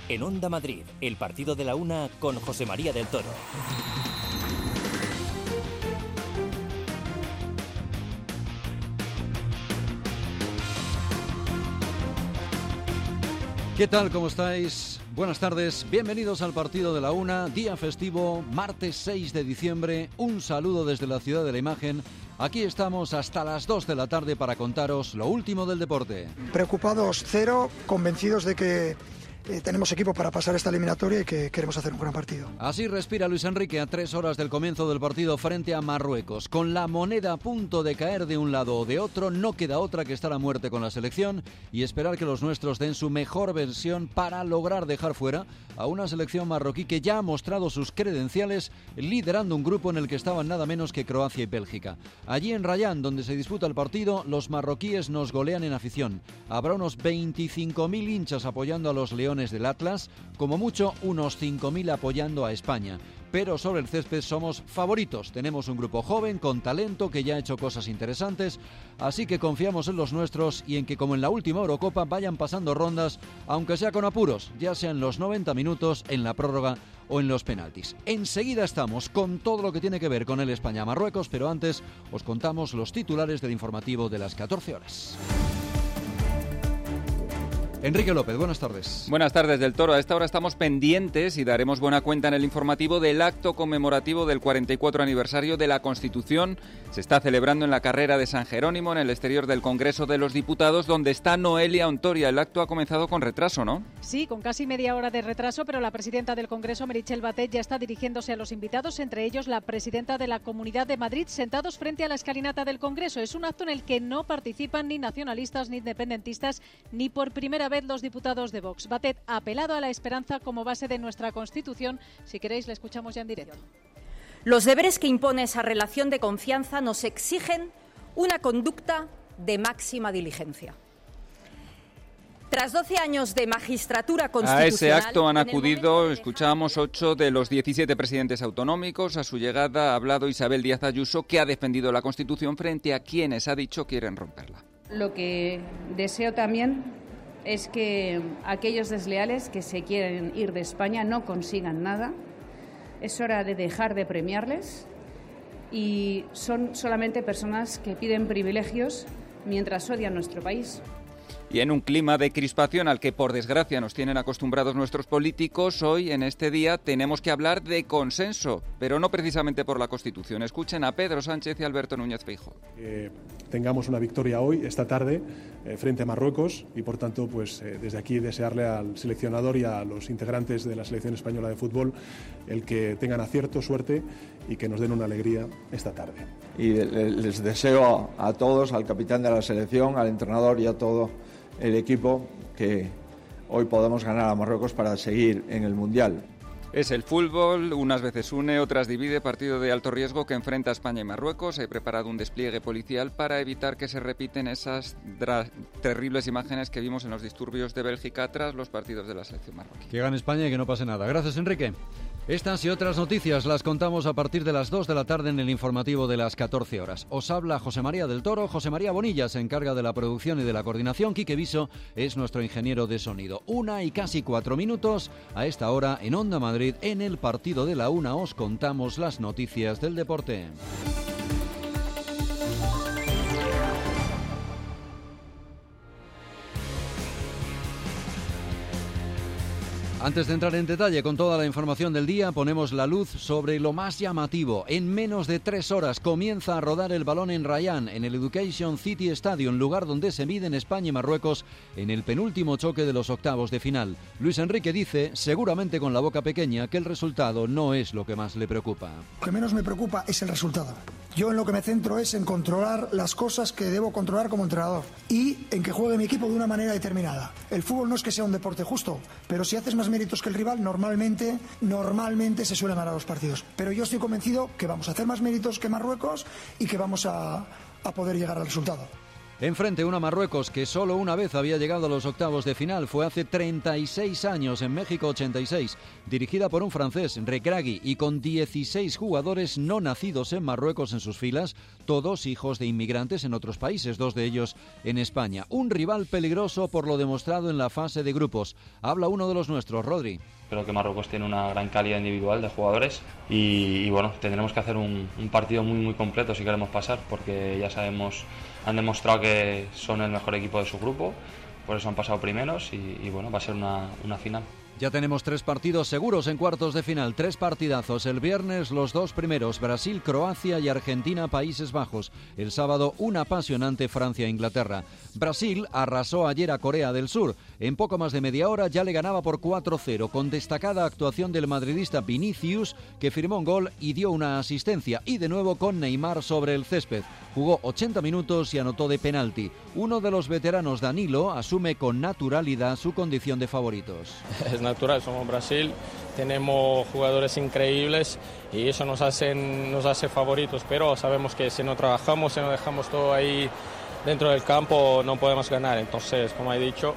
En Onda Madrid, el partido de la una con José María del Toro. ¿Qué tal? ¿Cómo estáis? Buenas tardes, bienvenidos al partido de la una, día festivo, martes 6 de diciembre. Un saludo desde la Ciudad de la Imagen. Aquí estamos hasta las 2 de la tarde para contaros lo último del deporte. Preocupados cero, convencidos de que tenemos equipo para pasar esta eliminatoria y que queremos hacer un gran partido. Así respira Luis Enrique a 3 horas del comienzo del partido frente a Marruecos. Con la moneda a punto de caer de un lado o de otro, no queda otra que estar a muerte con la selección y esperar que los nuestros den su mejor versión para lograr dejar fuera a una selección marroquí que ya ha mostrado sus credenciales liderando un grupo en el que estaban nada menos que Croacia y Bélgica. Allí en Rayán, donde se disputa el partido, los marroquíes nos golean en afición. Habrá unos 25.000 hinchas apoyando a los leones del Atlas, como mucho unos 5.000 apoyando a España. Pero sobre el césped somos favoritos. Tenemos un grupo joven, con talento, que ya ha hecho cosas interesantes, así que confiamos en los nuestros y en que, como en la última Eurocopa, vayan pasando rondas, aunque sea con apuros, ya sea en los 90 minutos, en la prórroga o en los penaltis. Enseguida estamos con todo lo que tiene que ver con el España-Marruecos, pero antes os contamos los titulares del informativo de las 14 horas. Enrique López, buenas tardes. Buenas tardes del Toro. A esta hora estamos pendientes y daremos buena cuenta en el informativo del acto conmemorativo del 44 aniversario de la Constitución. Se está celebrando en la carrera de San Jerónimo, en el exterior del Congreso de los Diputados, donde está Noelia Ontoria. El acto ha comenzado con retraso, ¿no? Sí, con casi media hora de retraso, pero la presidenta del Congreso, Meritxell Batet, ya está dirigiéndose a los invitados, entre ellos la presidenta de la Comunidad de Madrid, sentados frente a la escalinata del Congreso. Es un acto en el que no participan ni nacionalistas ni independentistas, ni por primera vez los diputados de Vox. Batet ha apelado a la esperanza como base de nuestra Constitución. Si queréis, la escuchamos ya en directo. Los deberes que impone esa relación de confianza nos exigen una conducta de máxima diligencia. Tras 12 años de magistratura constitucional... A ese acto han acudido, escuchábamos, 8 de los 17 presidentes autonómicos. A su llegada ha hablado Isabel Díaz Ayuso, que ha defendido la Constitución frente a quienes, ha dicho, quieren romperla. Lo que deseo también es que aquellos desleales que se quieren ir de España no consigan nada. Es hora de dejar de premiarles y son solamente personas que piden privilegios mientras odian nuestro país. Y en un clima de crispación al que, por desgracia, nos tienen acostumbrados nuestros políticos, hoy, en este día, tenemos que hablar de consenso, pero no precisamente por la Constitución. Escuchen a Pedro Sánchez y Alberto Núñez Feijóo. Tengamos una victoria hoy, esta tarde, frente a Marruecos y, por tanto, pues desde aquí desearle al seleccionador y a los integrantes de la selección española de fútbol el que tengan acierto, suerte y que nos den una alegría esta tarde. Y les deseo a todos, al capitán de la selección, al entrenador y a todo el equipo, que hoy podamos ganar a Marruecos para seguir en el Mundial. Es el fútbol, unas veces une, otras divide, partido de alto riesgo que enfrenta a España y Marruecos. He preparado un despliegue policial para evitar que se repiten esas terribles imágenes que vimos en los disturbios de Bélgica tras los partidos de la selección marroquí. Que gane España y que no pase nada. Gracias, Enrique. Estas y otras noticias las contamos a partir de las 2 de la tarde en el informativo de las 14 horas. Os habla José María del Toro. José María Bonilla se encarga de la producción y de la coordinación. Quique Viso es nuestro ingeniero de sonido. 1:04 a esta hora en Onda Madrid. En el partido de la una os contamos las noticias del deporte. Antes de entrar en detalle con toda la información del día, ponemos la luz sobre lo más llamativo. En menos de 3 horas comienza a rodar el balón en Rayán, en el Education City Stadium, lugar donde se miden España y Marruecos en el penúltimo choque de los octavos de final. Luis Enrique dice, seguramente con la boca pequeña, que el resultado no es lo que más le preocupa. Lo que menos me preocupa es el resultado. Yo en lo que me centro es en controlar las cosas que debo controlar como entrenador y en que juegue mi equipo de una manera determinada. El fútbol no es que sea un deporte justo, pero si haces más méritos que el rival, normalmente se suelen ganar los partidos. Pero yo estoy convencido que vamos a hacer más méritos que Marruecos y que vamos a poder llegar al resultado. Enfrente una Marruecos que solo una vez había llegado a los octavos de final, fue hace 36 años, en México 86, dirigida por un francés, Regragui, y con 16 jugadores no nacidos en Marruecos en sus filas, todos hijos de inmigrantes en otros países, 2 de ellos en España. Un rival peligroso por lo demostrado en la fase de grupos. Habla uno de los nuestros, Rodri. Creo que Marruecos tiene una gran calidad individual de jugadores y bueno, tendremos que hacer un partido muy completo si queremos pasar, porque ya sabemos, han demostrado que son el mejor equipo de su grupo, por eso han pasado primeros y bueno, va a ser una final. Ya tenemos 3 partidos seguros en cuartos de final, 3 partidazos. El viernes los 2 primeros, Brasil, Croacia y Argentina, Países Bajos. El sábado un apasionante Francia-Inglaterra. Brasil arrasó ayer a Corea del Sur. En poco más de media hora ya le ganaba por 4-0, con destacada actuación del madridista Vinicius, que firmó un gol y dio una asistencia. Y de nuevo con Neymar sobre el césped. Jugó 80 minutos y anotó de penalti. Uno de los veteranos, Danilo, asume con naturalidad su condición de favoritos. Es natural, somos Brasil, tenemos jugadores increíbles y eso nos hace favoritos, pero sabemos que si no trabajamos, si no dejamos todo ahí dentro del campo, no podemos ganar. Entonces, como he dicho,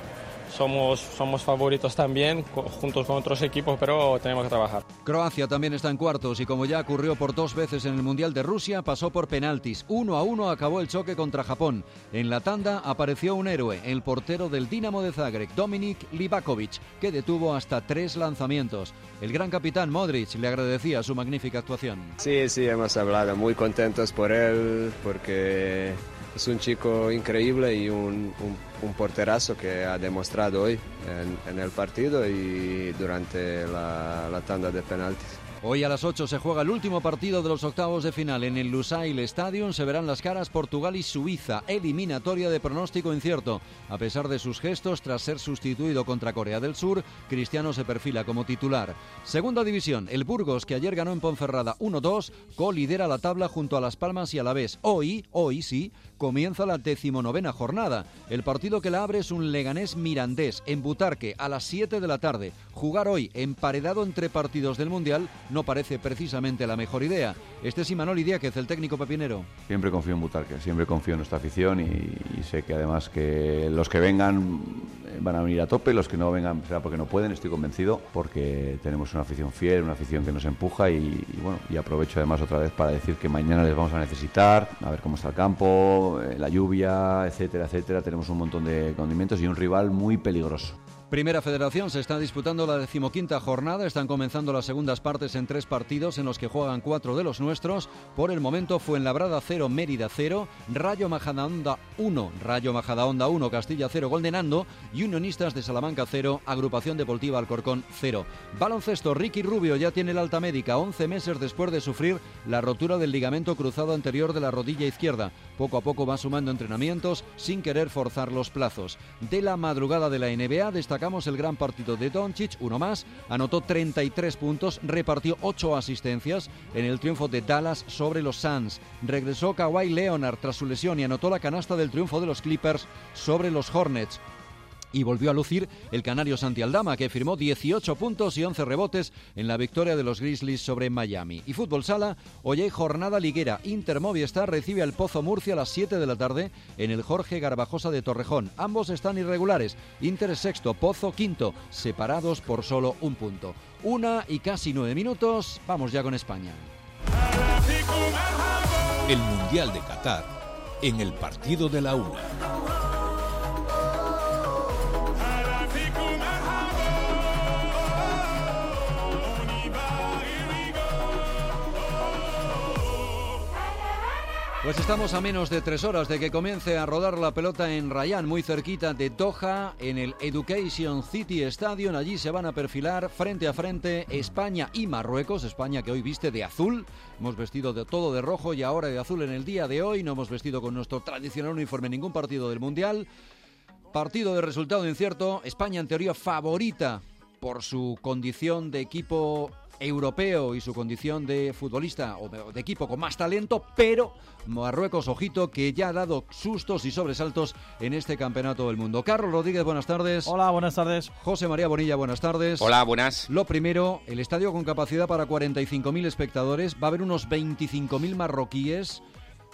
somos favoritos también, juntos con otros equipos, pero tenemos que trabajar. Croacia también está en cuartos y, como ya ocurrió por 2 veces en el Mundial de Rusia, pasó por penaltis. 1-1 acabó el choque contra Japón. En la tanda apareció un héroe, el portero del Dinamo de Zagreb, Dominik Livakovic, que detuvo hasta 3 lanzamientos. El gran capitán Modric le agradecía su magnífica actuación. Sí, hemos hablado, muy contentos por él, porque es un chico increíble y un porterazo que ha demostrado hoy en el partido y durante la tanda de penaltis. Hoy a las 8 se juega el último partido de los octavos de final. En el Lusail Stadium se verán las caras Portugal y Suiza, eliminatoria de pronóstico incierto. A pesar de sus gestos, tras ser sustituido contra Corea del Sur, Cristiano se perfila como titular. Segunda división, el Burgos, que ayer ganó en Ponferrada 1-2, colidera la tabla junto a Las Palmas y Alavés. Hoy sí, comienza la 19ª jornada. El partido que la abre es un Leganés Mirandés en Butarque a las 7 de la tarde. Jugar hoy emparedado entre partidos del Mundial no parece precisamente la mejor idea. Este es Imanol Diáquez, el técnico pepinero. Siempre confío en Butarque, siempre confío en nuestra afición y sé que además que los que vengan van a venir a tope, los que no vengan será porque no pueden, estoy convencido, porque tenemos una afición fiel, una afición que nos empuja y aprovecho además otra vez para decir que mañana les vamos a necesitar, a ver cómo está el campo, la lluvia, etcétera, tenemos un montón de condimentos y un rival muy peligroso. Primera Federación, se está disputando la 15ª jornada, están comenzando las segundas partes en 3 partidos en los que juegan 4 de los nuestros. Por el momento Fuenlabrada 0, Mérida 0, Rayo Majadahonda 1, Castilla 0, gol de Nando, y Unionistas de Salamanca 0, Agrupación Deportiva Alcorcón 0. Baloncesto, Ricky Rubio ya tiene el alta médica 11 meses después de sufrir la rotura del ligamento cruzado anterior de la rodilla izquierda. Poco a poco va sumando entrenamientos sin querer forzar los plazos. De la madrugada de la NBA destacamos el gran partido de Doncic, uno más, anotó 33 puntos, repartió 8 asistencias en el triunfo de Dallas sobre los Suns. Regresó Kawhi Leonard tras su lesión y anotó la canasta del triunfo de los Clippers sobre los Hornets. Y volvió a lucir el canario Santi Aldama, que firmó 18 puntos y 11 rebotes en la victoria de los Grizzlies sobre Miami. Y fútbol sala, hoy hay jornada liguera. Inter Movistar recibe al Pozo Murcia a las 7 de la tarde en el Jorge Garbajosa de Torrejón. Ambos están irregulares. Inter es sexto, Pozo quinto, separados por solo un punto. 1 y casi 9 minutos, vamos ya con España. El Mundial de Qatar en el partido de la 1. Pues estamos a menos de 3 horas de que comience a rodar la pelota en Rayán, muy cerquita de Doha, en el Education City Stadium. Allí se van a perfilar frente a frente España y Marruecos. España, que hoy viste de azul. Hemos vestido de todo de rojo y ahora de azul en el día de hoy. No hemos vestido con nuestro tradicional uniforme en ningún partido del Mundial. Partido de resultado incierto. España, en teoría, favorita por su condición de equipo europeo y su condición de futbolista o de equipo con más talento, pero Marruecos, ojito, que ya ha dado sustos y sobresaltos en este campeonato del mundo. Carlos Rodríguez, buenas tardes. Hola, buenas tardes. José María Bonilla, buenas tardes. Hola, buenas. Lo primero, el estadio con capacidad para 45.000 espectadores, va a haber unos 25.000 marroquíes.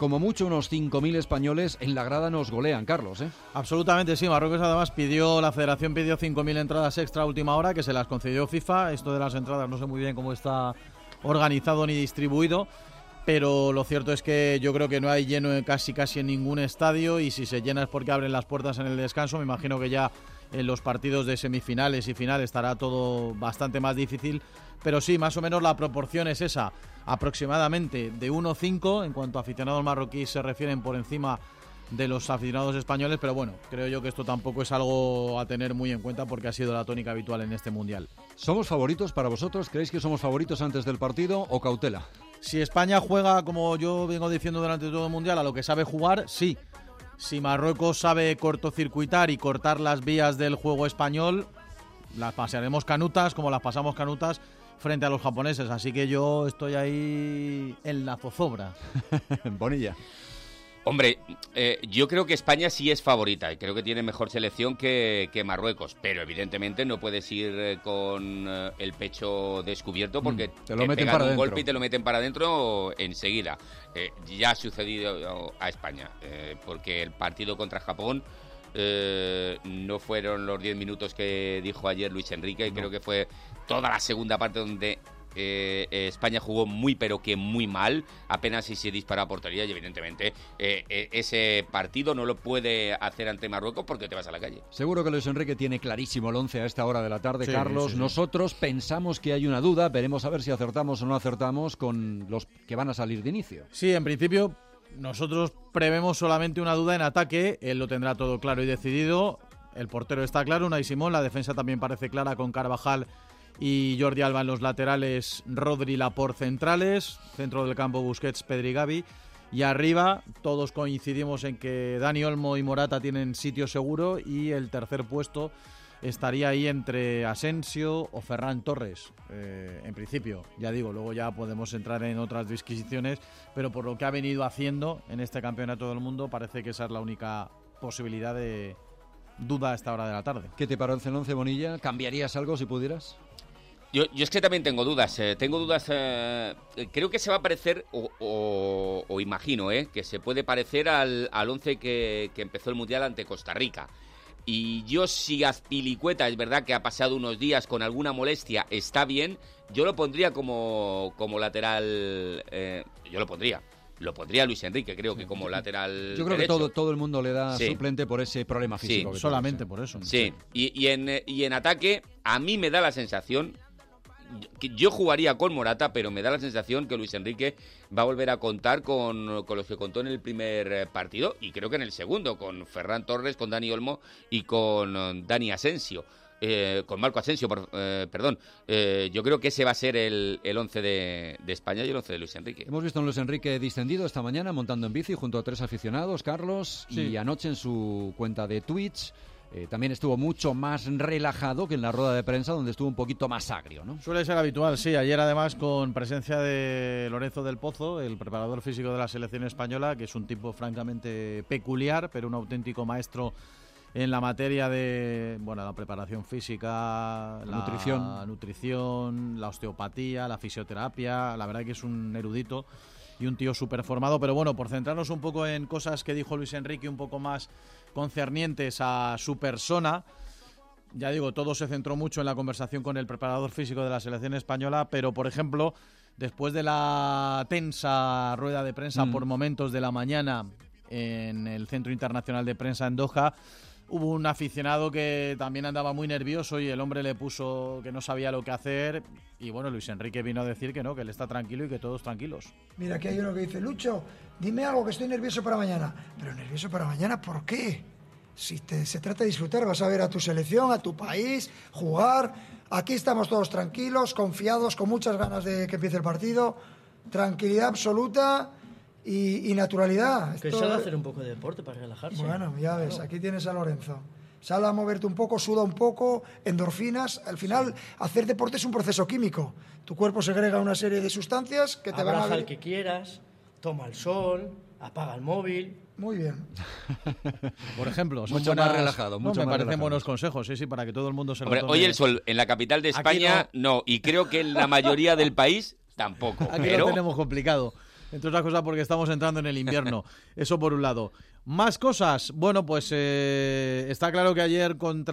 como mucho unos 5.000 españoles en la grada nos golean, Carlos, ¿eh? Absolutamente sí. Marruecos además la federación pidió 5.000 entradas extra a última hora, que se las concedió FIFA. Esto de las entradas no sé muy bien cómo está organizado ni distribuido, pero lo cierto es que yo creo que no hay lleno casi en ningún estadio, y si se llena es porque abren las puertas en el descanso. Me imagino que ya en los partidos de semifinales y final estará todo bastante más difícil, pero sí, más o menos la proporción es esa, aproximadamente de 1-5 en cuanto a aficionados marroquíes se refieren, por encima de los aficionados españoles, pero bueno, creo yo que esto tampoco es algo a tener muy en cuenta porque ha sido la tónica habitual en este Mundial. ¿Somos favoritos para vosotros? ¿Creéis que somos favoritos antes del partido o cautela? Si España juega, como yo vengo diciendo durante todo el Mundial, a lo que sabe jugar, sí. Si Marruecos sabe cortocircuitar y cortar las vías del juego español, las pasaremos canutas como las pasamos canutas frente a los japoneses. Así que yo estoy ahí en la zozobra. Bonilla. Hombre, yo creo que España sí es favorita y creo que tiene mejor selección que Marruecos, pero evidentemente no puedes ir con el pecho descubierto porque te lo meten pegan para un dentro. golpe y te lo meten para adentro enseguida. Ya ha sucedido a España, porque el partido contra Japón no fueron los 10 minutos que dijo ayer Luis Enrique, y creo que fue toda la segunda parte donde España jugó muy pero que muy mal, apenas si se dispara a portería, y evidentemente ese partido no lo puede hacer ante Marruecos porque te vas a la calle. Seguro que Luis Enrique tiene clarísimo el 11 a esta hora de la tarde, sí, Carlos. sí, sí. Nosotros pensamos que hay una duda, veremos a ver si acertamos o no acertamos con los que van a salir de inicio. Sí, en principio nosotros prevemos solamente una duda en ataque. Él lo tendrá todo claro y decidido. El portero está claro, Unai Simón. La defensa también parece clara, con Carvajal y Jordi Alba en los laterales, Rodri, Laporte centrales, centro del campo Busquets, Pedri, Gavi, y arriba todos coincidimos en que Dani Olmo y Morata tienen sitio seguro, y el tercer puesto estaría ahí entre Asensio o Ferran Torres, en principio, ya digo, luego ya podemos entrar en otras disquisiciones, pero por lo que ha venido haciendo en este campeonato del mundo parece que esa es la única posibilidad de duda a esta hora de la tarde. ¿Qué te parece el 11, Bonilla? ¿Cambiarías algo si pudieras? Yo es que también tengo dudas. Creo que se va a parecer, o imagino, que se puede parecer al 11 que empezó el Mundial ante Costa Rica. Y yo, si Azpilicueta, es verdad que ha pasado unos días con alguna molestia, está bien, yo lo pondría como lateral. Yo lo pondría Luis Enrique, creo que como lateral. Yo creo derecho. que todo el mundo le da suplente por ese problema físico. Sí, solamente por eso. Sí, y en ataque, a mí me da la sensación que yo jugaría con Morata, pero me da la sensación que Luis Enrique va a volver a contar con los que contó en el primer partido, y creo que en el segundo, con Ferran Torres, con Dani Olmo y con Dani Asensio. Con Marco Asensio, perdón. Yo creo que ese va a ser el 11 de España y el 11 de Luis Enrique. Hemos visto a Luis Enrique distendido esta mañana montando en bici junto a 3 aficionados, Carlos, sí. Y anoche en su cuenta de Twitch también estuvo mucho más relajado que en la rueda de prensa, donde estuvo un poquito más agrio, ¿no? Suele ser habitual, sí. Ayer además con presencia de Lorenzo del Pozo, el preparador físico de la selección española, que es un tipo francamente peculiar, pero un auténtico maestro en la materia de la preparación física, la nutrición, la osteopatía, la fisioterapia. La verdad que es un erudito y un tío súper formado. Pero bueno, por centrarnos un poco en cosas que dijo Luis Enrique un poco más concernientes a su persona, ya digo, todo se centró mucho en la conversación con el preparador físico de la selección española, pero por ejemplo, después de la tensa rueda de prensa por momentos de la mañana en el Centro Internacional de Prensa en Doha, hubo un aficionado que también andaba muy nervioso y el hombre le puso que no sabía lo que hacer, y bueno, Luis Enrique vino a decir que no, que él está tranquilo y que todos tranquilos. Mira, aquí hay uno que dice: Lucho, dime algo, que estoy nervioso para mañana. Pero nervioso para mañana, ¿por qué? Si se trata de disfrutar, vas a ver a tu selección, a tu país, jugar. Aquí estamos todos tranquilos, confiados, con muchas ganas de que empiece el partido. Tranquilidad absoluta y naturalidad. Que sale a hacer un poco de deporte para relajarse. Bueno, ya ves, aquí tienes a Lorenzo. Sal a moverte un poco, suda un poco, endorfinas. Al final, hacer deporte es un proceso químico. Tu cuerpo segrega una serie de sustancias que te van a... Abraza al que quieras, toma el sol, apaga el móvil. Muy bien. Por ejemplo, son mucho más relajado. Me parecen buenos consejos, sí, para que todo el mundo se lo tome. Hoy el sol en la capital de España no, y creo que en la mayoría del país tampoco. Aquí pero lo tenemos complicado. Entre otras cosas porque estamos entrando en el invierno. Eso por un lado. Más cosas. Bueno, pues está claro que ayer con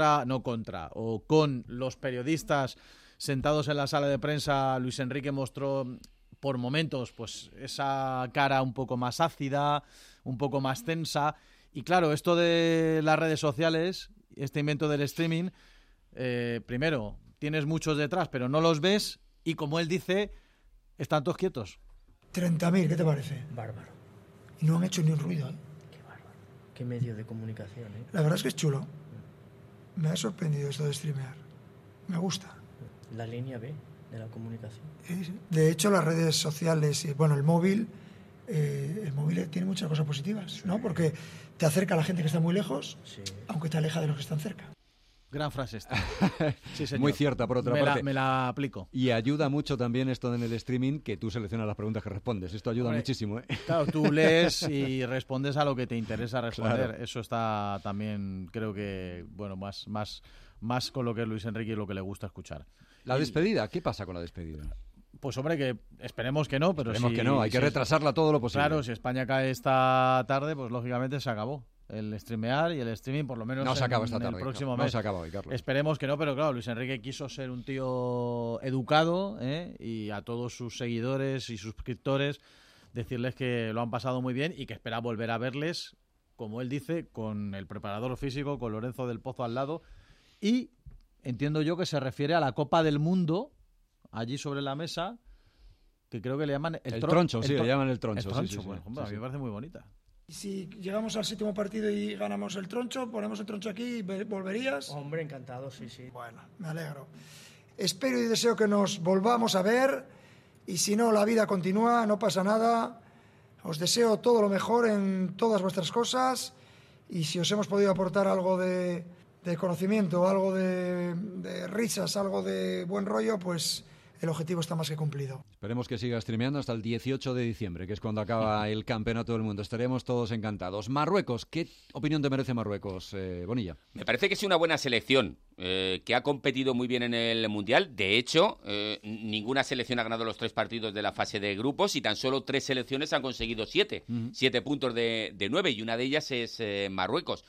los periodistas sentados en la sala de prensa, Luis Enrique mostró por momentos pues esa cara un poco más ácida, un poco más tensa. Y claro, esto de las redes sociales, este invento del streaming, primero, tienes muchos detrás, pero no los ves y como él dice, están todos quietos. 30.000, ¿qué te parece? Bárbaro. Y no han hecho ni un ruido, ¿eh? Qué bárbaro. Qué medio de comunicación, ¿eh? La verdad es que es chulo. Me ha sorprendido esto de streamear. Me gusta. La línea B de la comunicación. De hecho, las redes sociales, bueno, el móvil tiene muchas cosas positivas, ¿no? Porque te acerca a la gente que está muy lejos, aunque te aleja de los que están cerca. Gran frase esta. Sí, señor. Muy cierta, por otra parte. Me la aplico. Y ayuda mucho también esto en el streaming, que tú seleccionas las preguntas que respondes. Esto ayuda muchísimo, ¿eh? Claro, tú lees y respondes a lo que te interesa responder. Claro. Eso está también, creo que, bueno, más con lo que es Luis Enrique y lo que le gusta escuchar. La despedida, ¿qué pasa con la despedida? Pues hombre, que esperemos que no, pero esperemos que no, hay que retrasarla todo lo posible. Claro, si España cae esta tarde, pues lógicamente se acabó. El streamear y el streaming, por lo menos no se acaba esta tarde, el próximo mes. mes. No se acaba hoy, Carlos. Esperemos que no, pero claro, Luis Enrique quiso ser un tío educado, y a todos sus seguidores y suscriptores decirles que lo han pasado muy bien y que espera volver a verles, como él dice, con el preparador físico, con Lorenzo del Pozo al lado. Y entiendo yo que se refiere a la Copa del Mundo, allí sobre la mesa, que creo que le llaman el troncho. Sí, le llaman el troncho. Sí, bueno, hombre, a mí me parece muy bonita. Y si llegamos al 7º partido y ganamos el troncho, ponemos el troncho aquí, ¿volverías? Hombre, encantado, sí. Bueno, me alegro. Espero y deseo que nos volvamos a ver, y si no, la vida continúa, no pasa nada. Os deseo todo lo mejor en todas vuestras cosas, y si os hemos podido aportar algo de conocimiento, algo de risas, algo de buen rollo, pues el objetivo está más que cumplido. Esperemos que siga streameando hasta el 18 de diciembre, que es cuando acaba el Campeonato del Mundo. Estaremos todos encantados. Marruecos, ¿qué opinión te merece Marruecos, Bonilla? Me parece que es una buena selección, que ha competido muy bien en el Mundial. De hecho, ninguna selección ha ganado los 3 partidos de la fase de grupos y tan solo 3 selecciones han conseguido 7 puntos de 9, y una de ellas es Marruecos,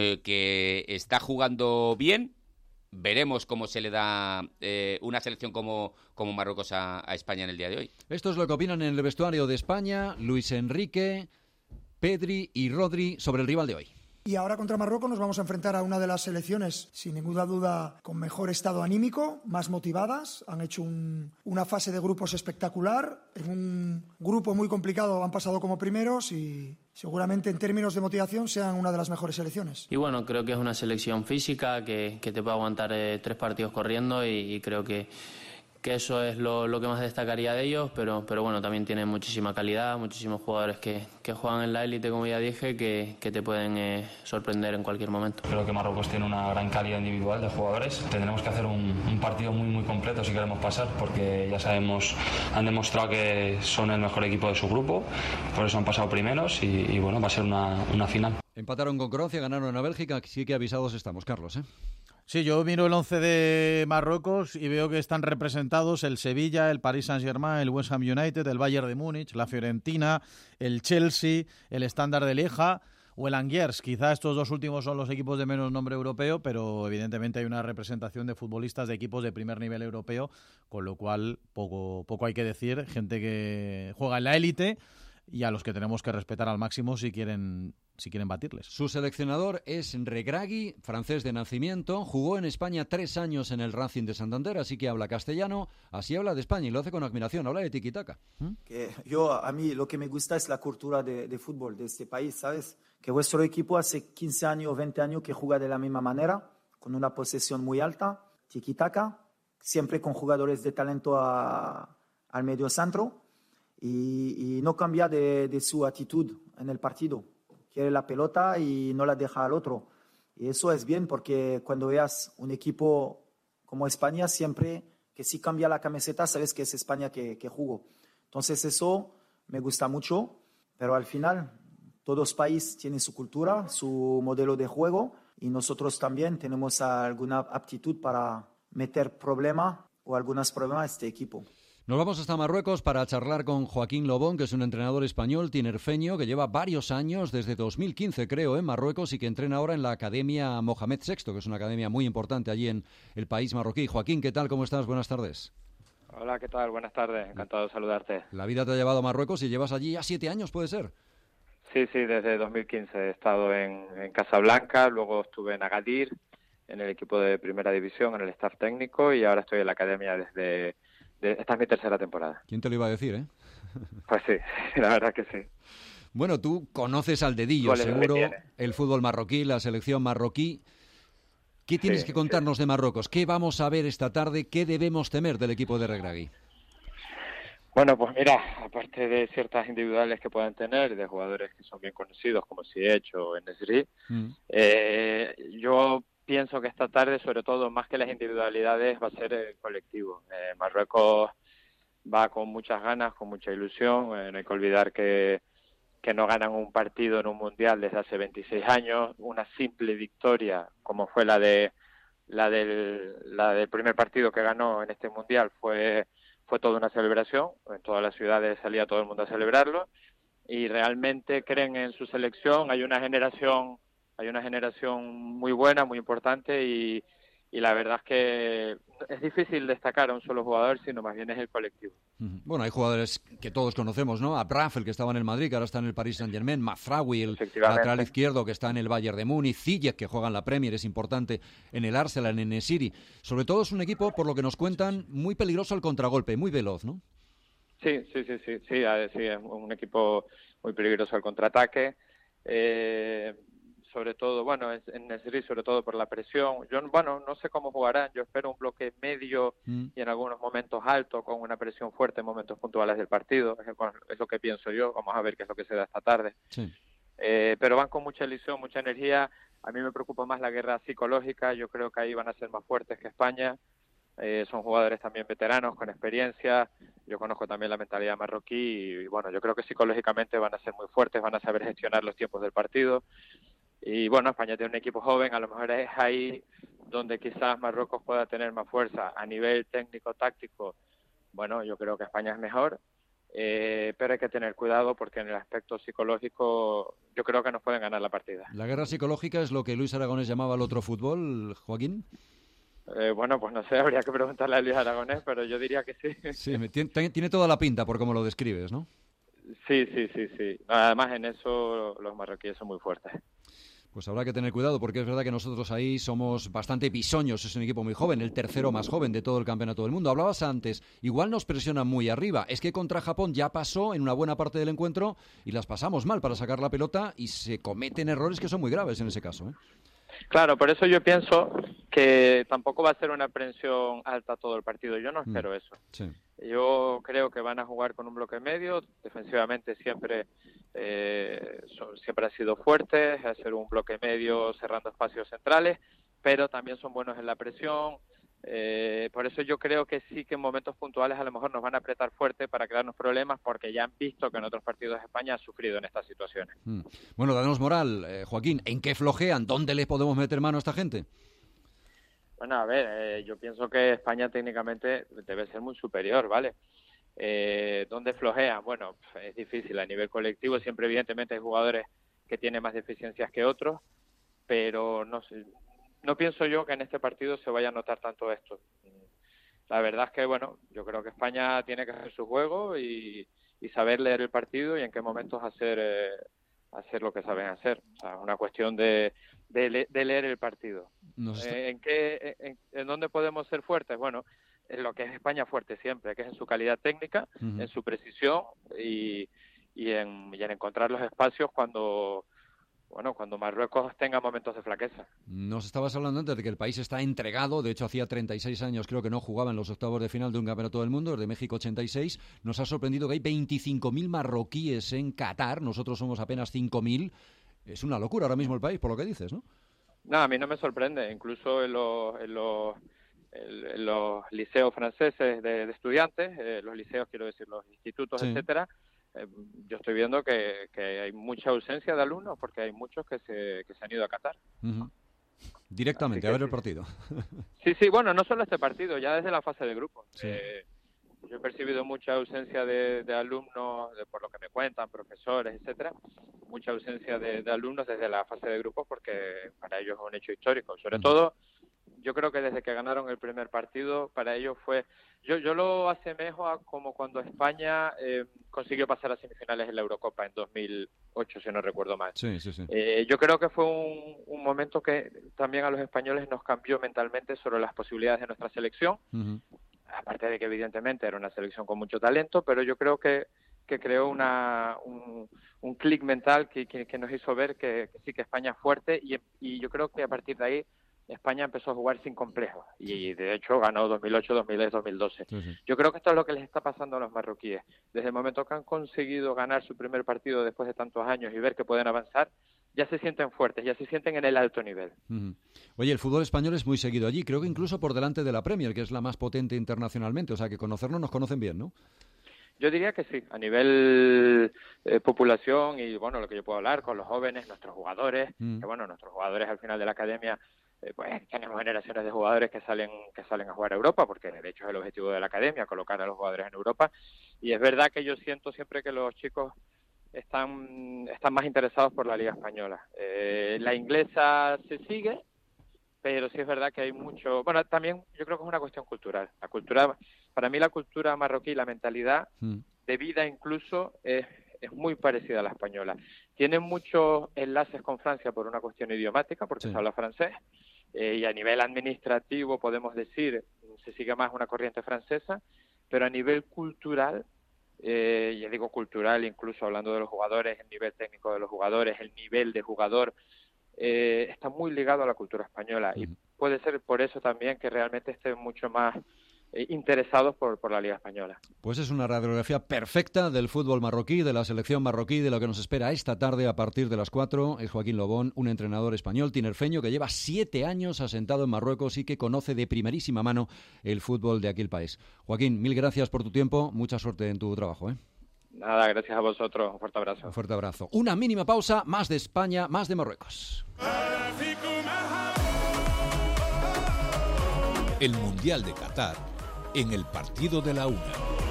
que está jugando bien. Veremos cómo se le da una selección como Marruecos a España en el día de hoy. Esto es lo que opinan en el vestuario de España Luis Enrique, Pedri y Rodri sobre el rival de hoy. Y ahora contra Marruecos nos vamos a enfrentar a una de las selecciones, sin ninguna duda, con mejor estado anímico, más motivadas. Han hecho una fase de grupos espectacular. En un grupo muy complicado han pasado como primeros y seguramente en términos de motivación sean una de las mejores selecciones. Y bueno, creo que es una selección física que te puede aguantar 3 partidos corriendo y creo que eso es lo que más destacaría de ellos, pero bueno, también tienen muchísima calidad, muchísimos jugadores que juegan en la élite, como ya dije, que te pueden sorprender en cualquier momento. Creo que Marruecos tiene una gran calidad individual de jugadores. Tendremos que hacer un partido muy muy completo si queremos pasar, porque ya sabemos, han demostrado que son el mejor equipo de su grupo, por eso han pasado primeros y bueno, va a ser una final. Empataron con Croacia, ganaron a Bélgica, sí que avisados estamos, Carlos, ¿eh? Sí, yo miro el 11 de Marruecos y veo que están representados el Sevilla, el Paris Saint-Germain, el West Ham United, el Bayern de Múnich, la Fiorentina, el Chelsea, el Standard de Lieja o el Angers. Quizá estos 2 últimos son los equipos de menos nombre europeo, pero evidentemente hay una representación de futbolistas de equipos de primer nivel europeo, con lo cual poco hay que decir. Gente que juega en la élite y a los que tenemos que respetar al máximo si quieren batirles. Su seleccionador es Regragui, francés de nacimiento, jugó en España 3 años en el Racing de Santander, así que habla castellano, así habla de España y lo hace con admiración, habla de tiki-taka. A mí lo que me gusta es la cultura de fútbol de este país, ¿sabes? Que vuestro equipo hace 15 años, 20 años que juega de la misma manera, con una posesión muy alta, tiki-taka, siempre con jugadores de talento al medio centro y no cambia de su actitud en el partido. Quiere la pelota y no la deja al otro. Y eso es bien porque cuando veas un equipo como España, siempre que si cambia la camiseta, sabes que es España que jugó. Entonces eso me gusta mucho, pero al final todos los países tienen su cultura, su modelo de juego y nosotros también tenemos alguna aptitud para meter problemas o algunos problemas a este equipo. Nos vamos hasta Marruecos para charlar con Joaquín Lobón, que es un entrenador español tinerfeño que lleva varios años, desde 2015 creo, en Marruecos y que entrena ahora en la Academia Mohamed VI, que es una academia muy importante allí en el país marroquí. Joaquín, ¿qué tal? ¿Cómo estás? Buenas tardes. Hola, ¿qué tal? Buenas tardes. Encantado de saludarte. La vida te ha llevado a Marruecos y llevas allí ya 7 años, ¿puede ser? Sí, desde 2015 he estado en Casablanca, luego estuve en Agadir, en el equipo de primera división, en el staff técnico, y ahora estoy en la academia esta es mi tercera temporada. ¿Quién te lo iba a decir, Pues sí, la verdad que sí. Bueno, tú conoces al dedillo, seguro, el fútbol marroquí, la selección marroquí. ¿Qué tienes que contarnos de Marruecos? ¿Qué vamos a ver esta tarde? ¿Qué debemos temer del equipo de Regragui? Bueno, pues mira, aparte de ciertas individuales que puedan tener, de jugadores que son bien conocidos, como Ziyech o En-Nesyri, yo pienso que esta tarde, sobre todo, más que las individualidades, va a ser el colectivo. Marruecos va con muchas ganas, con mucha ilusión. No hay que olvidar que no ganan un partido en un mundial desde hace 26 años. Una simple victoria, como fue la del primer partido que ganó en este mundial, fue toda una celebración. En todas las ciudades salía todo el mundo a celebrarlo. Y realmente creen en su selección. Hay una generación muy buena, muy importante, y la verdad es que es difícil destacar a un solo jugador, sino más bien es el colectivo. Bueno, hay jugadores que todos conocemos, ¿no? Abraf, el que estaba en el Madrid, que ahora está en el Paris Saint-Germain, Mazraoui, el lateral izquierdo, que está en el Bayern de Múnich, Ziyech, que juega en la Premier, es importante en el Arsenal, en En-Nesyri. Sobre todo es un equipo, por lo que nos cuentan, muy peligroso al contragolpe, muy veloz, ¿no? Sí, es un equipo muy peligroso al contraataque. Sobre todo, en Nesyri, sobre todo por la presión. Yo, no sé cómo jugarán. Yo espero un bloque medio y en algunos momentos alto, con una presión fuerte en momentos puntuales del partido. Es lo que pienso yo. Vamos a ver qué es lo que se da esta tarde. Sí. Pero van con mucha ilusión, mucha energía. A mí me preocupa más la guerra psicológica. Yo creo que ahí van a ser más fuertes que España. Son jugadores también veteranos, con experiencia. Yo conozco también la mentalidad marroquí y, yo creo que psicológicamente van a ser muy fuertes, van a saber gestionar los tiempos del partido. Y España tiene un equipo joven, a lo mejor es ahí donde quizás Marruecos pueda tener más fuerza. A nivel técnico-táctico, yo creo que España es mejor, pero hay que tener cuidado porque en el aspecto psicológico yo creo que nos pueden ganar la partida. ¿La guerra psicológica es lo que Luis Aragonés llamaba el otro fútbol, Joaquín? Pues no sé, habría que preguntarle a Luis Aragonés, pero yo diría que sí. Sí, tiene toda la pinta por cómo lo describes, ¿no? Sí. Además, en eso los marroquíes son muy fuertes. Pues habrá que tener cuidado porque es verdad que nosotros ahí somos bastante bisoños, es un equipo muy joven, el tercero más joven de todo el campeonato del mundo. Hablabas antes, igual nos presionan muy arriba. Es que contra Japón ya pasó en una buena parte del encuentro y las pasamos mal para sacar la pelota y se cometen errores que son muy graves en ese caso, ¿eh? Claro, por eso yo pienso que tampoco va a ser una presión alta todo el partido. Yo no espero eso. Sí. Yo creo que van a jugar con un bloque medio. Defensivamente siempre ha sido fuertes, hacer un bloque medio cerrando espacios centrales, pero también son buenos en la presión. Por eso yo creo que sí que en momentos puntuales a lo mejor nos van a apretar fuerte para crearnos problemas, porque ya han visto que en otros partidos de España ha sufrido en estas situaciones. Bueno, danos moral, Joaquín, ¿en qué flojean? ¿Dónde les podemos meter mano a esta gente? Bueno, a ver, yo pienso que España técnicamente debe ser muy superior, ¿vale? ¿Dónde flojean? Bueno, es difícil. A nivel colectivo siempre evidentemente hay jugadores que tienen más deficiencias que otros, pero no sé. No pienso yo que en este partido se vaya a notar tanto esto. La verdad es que, yo creo que España tiene que hacer su juego y saber leer el partido y en qué momentos hacer lo que saben hacer. O sea, es una cuestión de leer el partido. ¿En dónde podemos ser fuertes? Bueno, en lo que es España fuerte siempre, que es en su calidad técnica, en su precisión y en encontrar los espacios cuando Marruecos tenga momentos de flaqueza. Nos estabas hablando antes de que el país está entregado. De hecho, hacía 36 años creo que no jugaba en los octavos de final de un campeonato del mundo, desde México 86. Nos ha sorprendido que hay 25.000 marroquíes en Qatar. Nosotros somos apenas 5.000. Es una locura ahora mismo el país, por lo que dices, ¿no? No, a mí no me sorprende. Incluso en los liceos franceses de estudiantes, los liceos, quiero decir, los institutos, etcétera, yo estoy viendo que hay mucha ausencia de alumnos porque hay muchos que se han ido a Qatar. Directamente, a ver el partido. Sí, no solo este partido, ya desde la fase de grupos. Yo he percibido mucha ausencia de alumnos, por lo que me cuentan, profesores, etcétera, mucha ausencia de alumnos desde la fase de grupos, porque para ellos es un hecho histórico. Sobre todo, yo creo que desde que ganaron el primer partido, para ellos fue... Yo lo asemejo a como cuando España consiguió pasar a semifinales en la Eurocopa en 2008, si no recuerdo mal. Sí, sí, sí. Yo creo que fue un momento que también a los españoles nos cambió mentalmente sobre las posibilidades de nuestra selección. Aparte de que evidentemente era una selección con mucho talento, pero yo creo que creó un clic mental que nos hizo ver que sí, que España es fuerte, y yo creo que a partir de ahí España empezó a jugar sin complejos, y de hecho ganó 2008, 2010, 2012. Sí. Yo creo que esto es lo que les está pasando a los marroquíes. Desde el momento que han conseguido ganar su primer partido después de tantos años y ver que pueden avanzar, ya se sienten fuertes, ya se sienten en el alto nivel. Oye, el fútbol español es muy seguido allí, creo que incluso por delante de la Premier, que es la más potente internacionalmente, o sea que conocernos nos conocen bien, ¿no? Yo diría que sí, a nivel población, y bueno, lo que yo puedo hablar con los jóvenes, nuestros jugadores, que bueno, nuestros jugadores al final de la academia, pues tenemos generaciones de jugadores que salen a jugar a Europa, porque de hecho es el objetivo de la academia, colocar a los jugadores en Europa, y es verdad que yo siento siempre que los chicos están más interesados por la Liga Española. La inglesa se sigue, pero sí es verdad que hay mucho... Bueno, también yo creo que es una cuestión cultural. Para mí la cultura marroquí, la mentalidad de vida incluso es muy parecida a la española. Tienen muchos enlaces con Francia por una cuestión idiomática, porque se habla francés, y a nivel administrativo, podemos decir, se sigue más una corriente francesa, pero a nivel cultural... ya digo cultural, incluso hablando de los jugadores, el nivel técnico de los jugadores, el nivel de jugador, está muy ligado a la cultura española, y puede ser por eso también que realmente estén mucho más interesados por la Liga Española. Pues es una radiografía perfecta del fútbol marroquí, de la selección marroquí, de lo que nos espera esta tarde a partir de las 4. Es Joaquín Lobón, un entrenador español tinerfeño que lleva 7 años asentado en Marruecos y que conoce de primerísima mano el fútbol de aquí el país. Joaquín, mil gracias por tu tiempo, mucha suerte en tu trabajo. Nada, gracias a vosotros, un fuerte abrazo. Un fuerte abrazo. Una mínima pausa, más de España, más de Marruecos. El Mundial de Qatar en el partido de la una.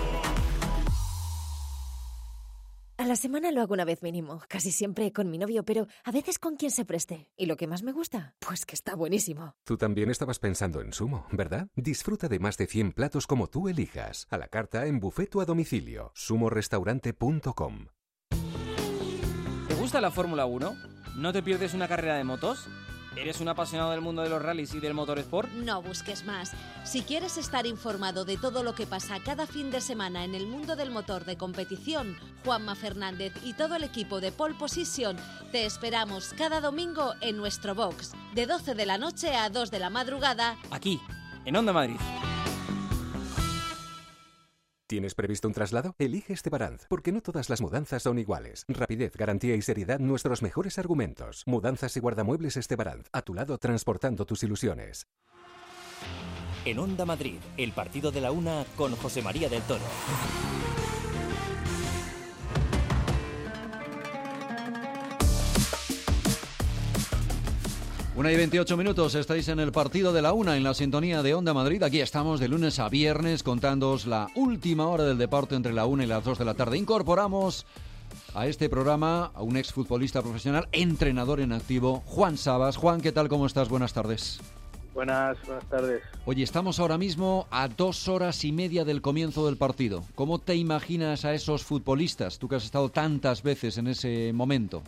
A la semana lo hago una vez mínimo, casi siempre con mi novio, pero a veces con quien se preste. ¿Y lo que más me gusta? Pues que está buenísimo. Tú también estabas pensando en Sumo, ¿verdad? Disfruta de más de 100 platos como tú elijas, a la carta, en buffet o a domicilio. sumorestaurante.com. ¿Te gusta la Fórmula 1? ¿No te pierdes una carrera de motos? ¿Eres un apasionado del mundo de los rallies y del motorsport? No busques más. Si quieres estar informado de todo lo que pasa cada fin de semana en el mundo del motor de competición, Juanma Fernández y todo el equipo de Pole Position te esperamos cada domingo en nuestro box, de 12 de la noche a 2 de la madrugada, aquí, en Onda Madrid. ¿Tienes previsto un traslado? Elige Estebaranz, porque no todas las mudanzas son iguales. Rapidez, garantía y seriedad, nuestros mejores argumentos. Mudanzas y guardamuebles Estebaranz, a tu lado transportando tus ilusiones. En Onda Madrid, el partido de la una con José María del Toro. Una y 28 minutos, estáis en el partido de la una en la sintonía de Onda Madrid. Aquí estamos de lunes a viernes contándoos la última hora del deporte entre la 1 y las 2 de la tarde. Incorporamos a este programa a un exfutbolista profesional, entrenador en activo, Juan Sabas. Juan, ¿qué tal? ¿Cómo estás? Buenas tardes. Buenas tardes. Oye, estamos ahora mismo a 2 horas y media del comienzo del partido. ¿Cómo te imaginas a esos futbolistas, tú que has estado tantas veces en ese momento?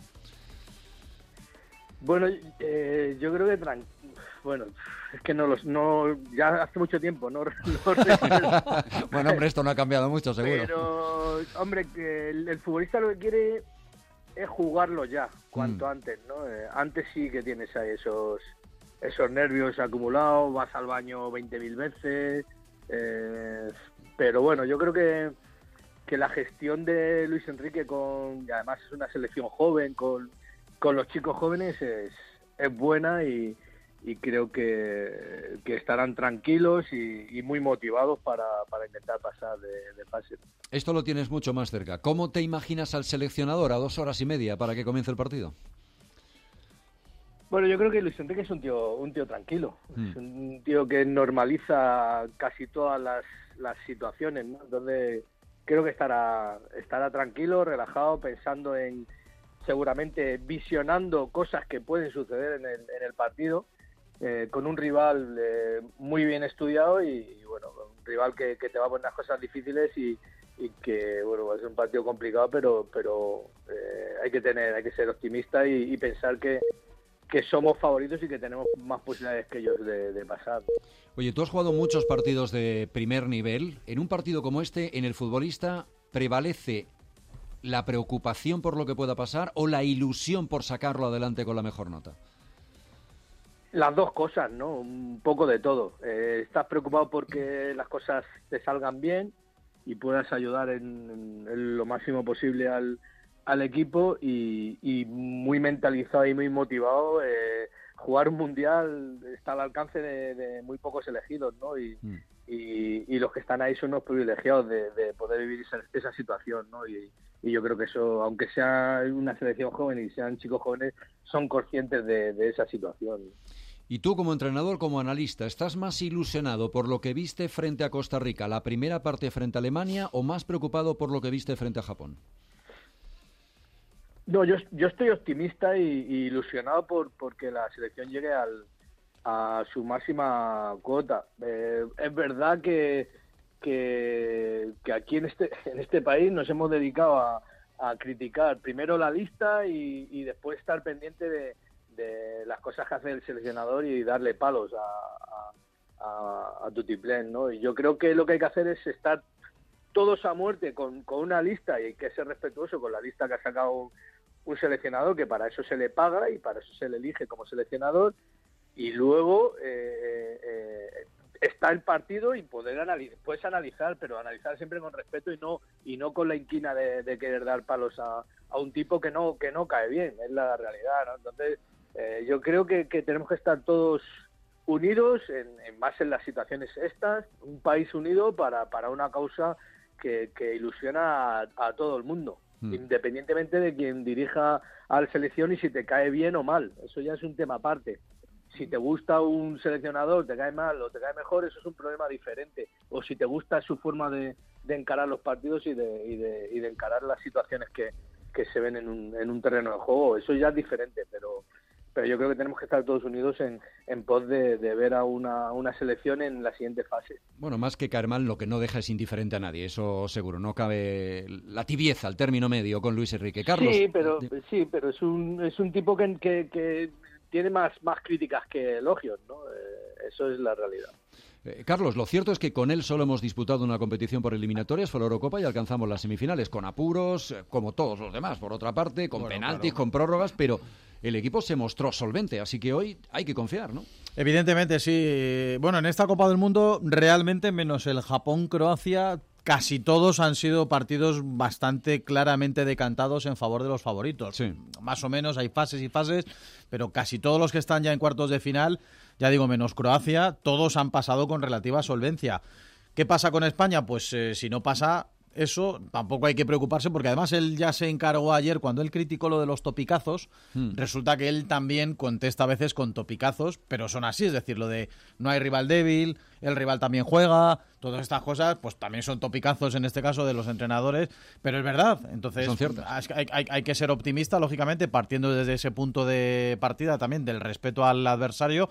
Bueno, yo creo que bueno, es que ya hace mucho tiempo, no Bueno, hombre, esto no ha cambiado mucho, seguro. Pero, hombre, que el futbolista lo que quiere es jugarlo ya, cuanto antes, ¿no? Antes sí que tienes ahí esos nervios acumulados, vas al baño 20.000 veces, pero bueno, yo creo que la gestión de Luis Enrique y además es una selección joven, con los chicos jóvenes es buena y creo que estarán tranquilos y muy motivados para intentar pasar de fase. Esto lo tienes mucho más cerca. ¿Cómo te imaginas al seleccionador a 2 horas y media para que comience el partido? Bueno, yo creo que Luis Enrique es un tío tranquilo, es un tío que normaliza casi todas las situaciones, ¿no? Entonces creo que estará tranquilo, relajado, pensando seguramente visionando cosas que pueden suceder en el partido, con un rival muy bien estudiado y bueno, un rival que te va a poner las cosas difíciles y que bueno, va a ser un partido complicado, pero hay que ser optimista y pensar que somos favoritos y que tenemos más posibilidades que ellos de pasar. Oye, tú has jugado muchos partidos de primer nivel. En un partido como este, en el futbolista, ¿prevalece la preocupación por lo que pueda pasar o la ilusión por sacarlo adelante con la mejor nota? Las dos cosas, ¿no? Un poco de todo. Estás preocupado porque las cosas te salgan bien y puedas ayudar en lo máximo posible al equipo y muy mentalizado y muy motivado. Jugar un mundial está al alcance de muy pocos elegidos, ¿no? Y los que están ahí son los privilegiados de poder vivir esa situación, ¿no? Y yo creo que eso, aunque sea una selección joven y sean chicos jóvenes, son conscientes de esa situación. Y tú, como entrenador, como analista, ¿estás más ilusionado por lo que viste frente a Costa Rica, la primera parte frente a Alemania, o más preocupado por lo que viste frente a Japón? No, yo estoy optimista y ilusionado porque la selección llegue a su máxima cuota. Es verdad que aquí en este país nos hemos dedicado a criticar primero la lista y después estar pendiente de las cosas que hace el seleccionador y darle palos a Tutiplén, ¿no? Y yo creo que lo que hay que hacer es estar todos a muerte con una lista y hay que ser respetuoso con la lista que ha sacado un seleccionador, que para eso se le paga y para eso se le elige como seleccionador, y luego está el partido y puedes analizar, pero analizar siempre con respeto y no con la inquina de querer dar palos a un tipo que no cae bien, es la realidad, ¿no? Entonces yo creo que tenemos que estar todos unidos, más en las situaciones estas, un país unido para una causa que ilusiona a todo el mundo, independientemente de quien dirija a la selección y si te cae bien o mal. Eso ya es un tema aparte. Si te gusta un seleccionador, te cae mal o te cae mejor, eso es un problema diferente. O si te gusta su forma de encarar los partidos y de encarar las situaciones que se ven en un terreno de juego, eso ya es diferente, pero yo creo que tenemos que estar todos unidos en pos de ver a una selección en la siguiente fase. Bueno, más que caer mal, lo que no deja es indiferente a nadie, eso seguro. No cabe la tibieza, el término medio con Luis Enrique. Carlos. Sí, pero es un tipo que tiene más críticas que elogios, ¿no? Eso es la realidad. Carlos, lo cierto es que con él solo hemos disputado una competición por eliminatorias, fue la Eurocopa, y alcanzamos las semifinales con apuros, como todos los demás, por otra parte, con penaltis, con prórrogas, pero el equipo se mostró solvente, así que hoy hay que confiar, ¿no? Evidentemente, sí. Bueno, en esta Copa del Mundo, realmente, menos el Japón-Croacia, casi todos han sido partidos bastante claramente decantados en favor de los favoritos. Sí. Más o menos, hay fases y fases, pero casi todos los que están ya en cuartos de final, ya digo, menos Croacia, todos han pasado con relativa solvencia. ¿Qué pasa con España? Pues si no pasa eso, tampoco hay que preocuparse, porque además él ya se encargó ayer, cuando él criticó lo de los topicazos, resulta que él también contesta a veces con topicazos, pero son así, es decir, lo de no hay rival débil, el rival también juega, todas estas cosas, pues también son topicazos en este caso de los entrenadores, pero es verdad, entonces son ciertas. Hay que ser optimista, lógicamente, partiendo desde ese punto de partida también del respeto al adversario,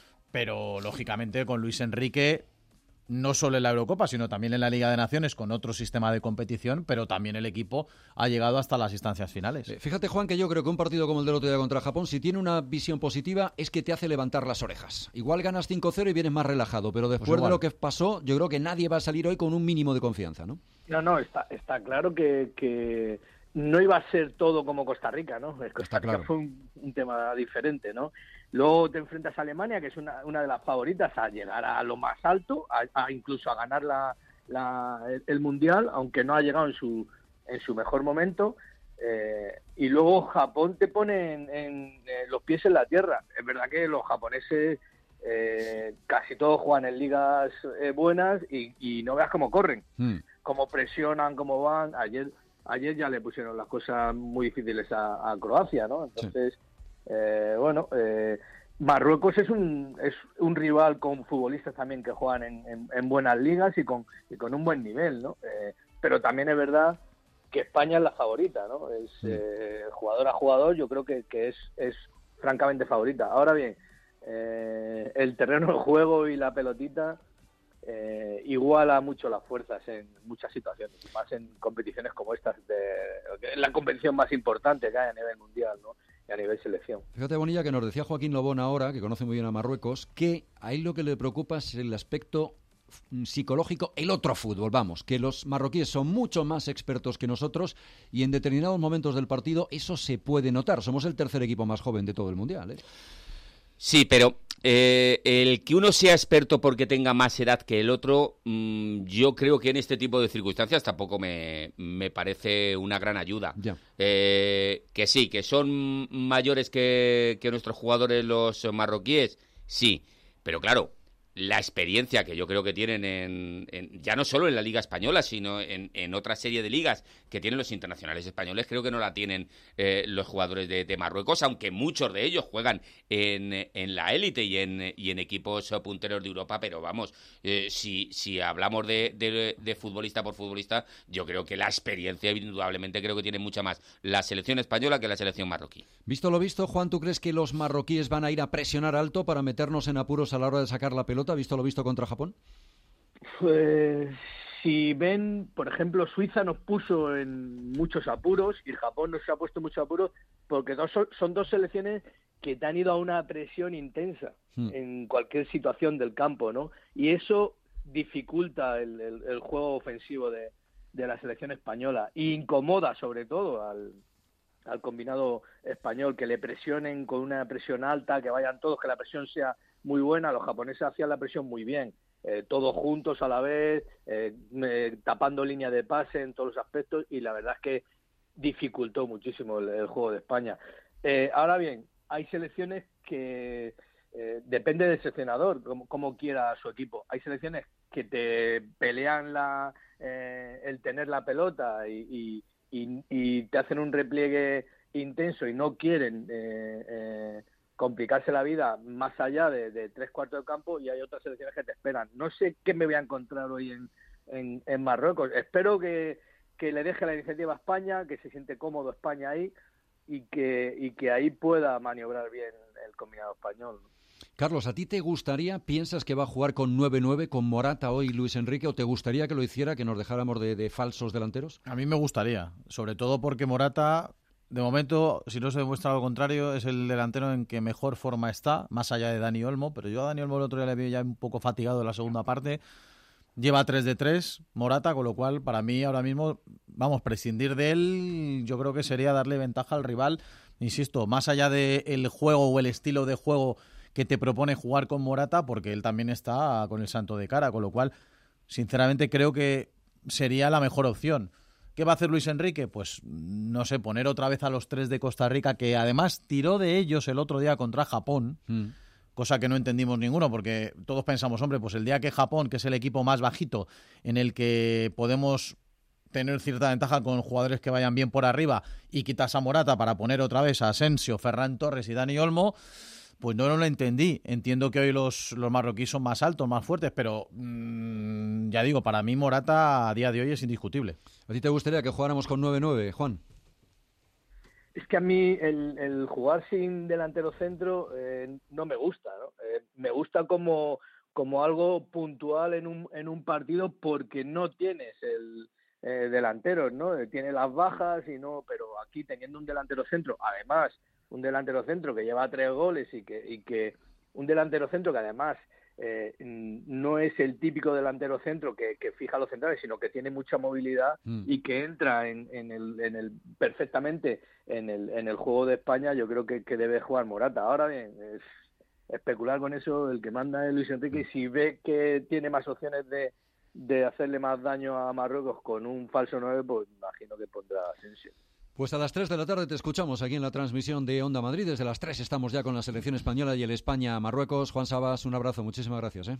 pero lógicamente con Luis Enrique, no solo en la Eurocopa, sino también en la Liga de Naciones, con otro sistema de competición, pero también el equipo ha llegado hasta las instancias finales. Fíjate, Juan, que yo creo que un partido como el del otro día contra Japón, si tiene una visión positiva, es que te hace levantar las orejas. Igual ganas 5-0 y vienes más relajado, pero después de lo que pasó, yo creo que nadie va a salir hoy con un mínimo de confianza, ¿no? No, está claro que no iba a ser todo como Costa Rica, ¿no? Costa Rica fue un tema diferente, ¿no? Luego te enfrentas a Alemania, que es una de las favoritas a llegar a lo más alto, incluso a ganar el Mundial, aunque no ha llegado en su mejor momento. Y luego Japón te pone en los pies en la tierra. Es verdad que los japoneses casi todos juegan en ligas buenas y no veas cómo corren, cómo presionan, cómo van. Ayer ya le pusieron las cosas muy difíciles a Croacia, ¿no? Entonces... Sí. Marruecos es un rival con futbolistas también que juegan en buenas ligas y con un buen nivel, ¿no? Pero también es verdad que España es la favorita, ¿no? Jugador a jugador, yo creo que es francamente favorita. Ahora bien, el terreno de juego y la pelotita iguala mucho las fuerzas en muchas situaciones, y más en competiciones como estas, es la competición más importante que hay a nivel mundial, ¿no? Y a nivel selección. Fíjate, Bonilla, que nos decía Joaquín Lobón ahora, que conoce muy bien a Marruecos, que a él lo que le preocupa es el aspecto psicológico, el otro fútbol, vamos, que los marroquíes son mucho más expertos que nosotros y en determinados momentos del partido eso se puede notar. Somos el tercer equipo más joven de todo el Mundial, ¿eh? Sí, pero el que uno sea experto porque tenga más edad que el otro, yo creo que en este tipo de circunstancias tampoco me parece una gran ayuda. Que sí, que son mayores que nuestros jugadores los marroquíes, sí, pero claro, la experiencia que yo creo que tienen ya no solo en la Liga Española, sino en otra serie de ligas que tienen los internacionales españoles, creo que no la tienen los jugadores de Marruecos, aunque muchos de ellos juegan en la élite y en equipos punteros de Europa, pero vamos, si hablamos de futbolista por futbolista, yo creo que la experiencia indudablemente creo que tiene mucha más la selección española que la selección marroquí. Visto lo visto, Juan, ¿tú crees que los marroquíes van a ir a presionar alto para meternos en apuros a la hora de sacar la pelota? ¿Visto lo visto contra Japón? Pues si ven, por ejemplo, Suiza nos puso en muchos apuros y Japón nos ha puesto en muchos apuros porque son dos selecciones que te han ido a una presión intensa en cualquier situación del campo, ¿no? Y eso dificulta el juego ofensivo de la selección española e incomoda sobre todo al combinado español, que le presionen con una presión alta, que vayan todos, que la presión sea muy buena. Los japoneses hacían la presión muy bien, todos juntos a la vez, tapando línea de pase en todos los aspectos, y la verdad es que dificultó muchísimo el juego de España. Ahora bien, hay selecciones que depende del seleccionador, como quiera su equipo. Hay selecciones que te pelean el tener la pelota y te hacen un repliegue intenso y no quieren complicarse la vida más allá de 3/4 del campo, y hay otras selecciones que te esperan. No sé qué me voy a encontrar hoy en Marruecos. Espero que le deje la iniciativa a España, que se siente cómodo España ahí y que ahí pueda maniobrar bien el combinado español. Carlos, ¿a ti te gustaría, piensas que va a jugar con 9-9, con Morata hoy Luis Enrique, o te gustaría que lo hiciera, que nos dejáramos de falsos delanteros? A mí me gustaría, sobre todo porque Morata, de momento, si no se demuestra lo contrario, es el delantero en que mejor forma está, más allá de Dani Olmo, pero yo a Dani Olmo el otro día le vi ya un poco fatigado en la segunda parte. Lleva 3 de 3 Morata, con lo cual para mí ahora mismo, prescindir de él, yo creo que sería darle ventaja al rival. Insisto, más allá del juego o el estilo de juego que te propone jugar con Morata, porque él también está con el santo de cara, con lo cual, sinceramente, creo que sería la mejor opción. ¿Qué va a hacer Luis Enrique? Pues, no sé, poner otra vez a los 3 de Costa Rica, que además tiró de ellos el otro día contra Japón, cosa que no entendimos ninguno, porque todos pensamos, hombre, pues el día que Japón, que es el equipo más bajito, en el que podemos tener cierta ventaja con jugadores que vayan bien por arriba, y quitas a Morata para poner otra vez a Asensio, Ferran Torres y Dani Olmo, pues no lo entendí. Entiendo que hoy los marroquíes son más altos, más fuertes, pero ya digo, para mí Morata a día de hoy es indiscutible. ¿A ti te gustaría que jugáramos con 9-9, Juan? Es que a mí el jugar sin delantero centro no me gusta, ¿no? Me gusta como algo puntual en un partido, porque no tienes el delantero, ¿no? Tiene las bajas pero aquí teniendo un delantero centro, además un delantero centro que lleva 3 goles y que un delantero centro que además no es el típico delantero centro que fija a los centrales, sino que tiene mucha movilidad y que entra perfectamente en el juego de España. Yo creo que debe jugar Morata. Ahora bien, es especular con eso, el que manda es Luis Enrique, y si ve que tiene más opciones de hacerle más daño a Marruecos con un falso 9, pues imagino que pondrá Asensio. Pues a las 3 de la tarde te escuchamos aquí en la transmisión de Onda Madrid. Desde las 3 estamos ya con la selección española y el España-Marruecos. Juan Sabas, un abrazo, muchísimas gracias.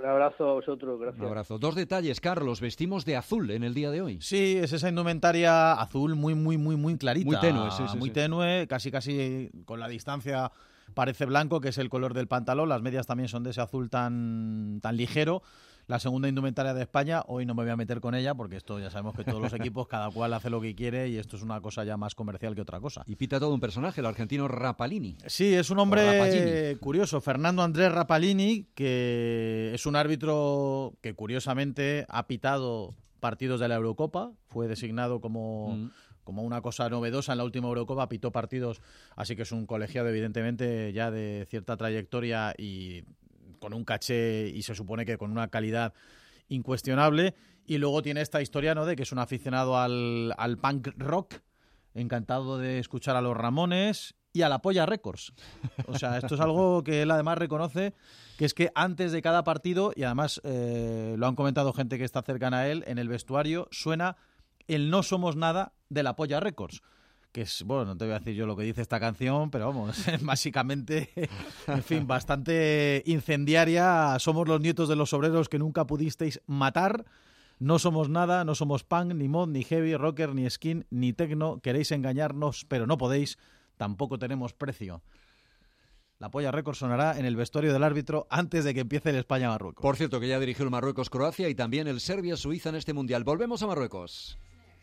Un abrazo a vosotros, gracias. Un abrazo. 2 detalles, Carlos. Vestimos de azul en el día de hoy. Sí, es esa indumentaria azul muy clarita. Muy tenue, sí. Muy tenue, casi con la distancia parece blanco, que es el color del pantalón. Las medias también son de ese azul tan ligero. La segunda indumentaria de España, hoy no me voy a meter con ella porque esto ya sabemos que todos los equipos, cada cual hace lo que quiere y esto es una cosa ya más comercial que otra cosa. Y pita todo un personaje, el argentino Rapalini. Sí, es un hombre curioso, Fernando Andrés Rapalini, que es un árbitro que curiosamente ha pitado partidos de la Eurocopa, fue designado como una cosa novedosa en la última Eurocopa, pitó partidos, así que es un colegiado evidentemente ya de cierta trayectoria y con un caché y se supone que con una calidad incuestionable. Y luego tiene esta historia, ¿no?, de que es un aficionado al punk rock, encantado de escuchar a los Ramones y a la Polla Records. O sea, esto es algo que él además reconoce, que es que antes de cada partido, y además lo han comentado gente que está cercana a él, en el vestuario suena el No Somos Nada de la Polla Records. Que es, bueno, no te voy a decir yo lo que dice esta canción, pero vamos, básicamente, en fin, bastante incendiaria. Somos los nietos de los obreros que nunca pudisteis matar. No somos nada, no somos punk, ni mod, ni heavy, rocker, ni skin, ni techno. Queréis engañarnos, pero no podéis. Tampoco tenemos precio. La Polla Records sonará en el vestuario del árbitro antes de que empiece el España-Marruecos. Por cierto, que ya dirigió el Marruecos-Croacia y también el Serbia-Suiza en este Mundial. Volvemos a Marruecos.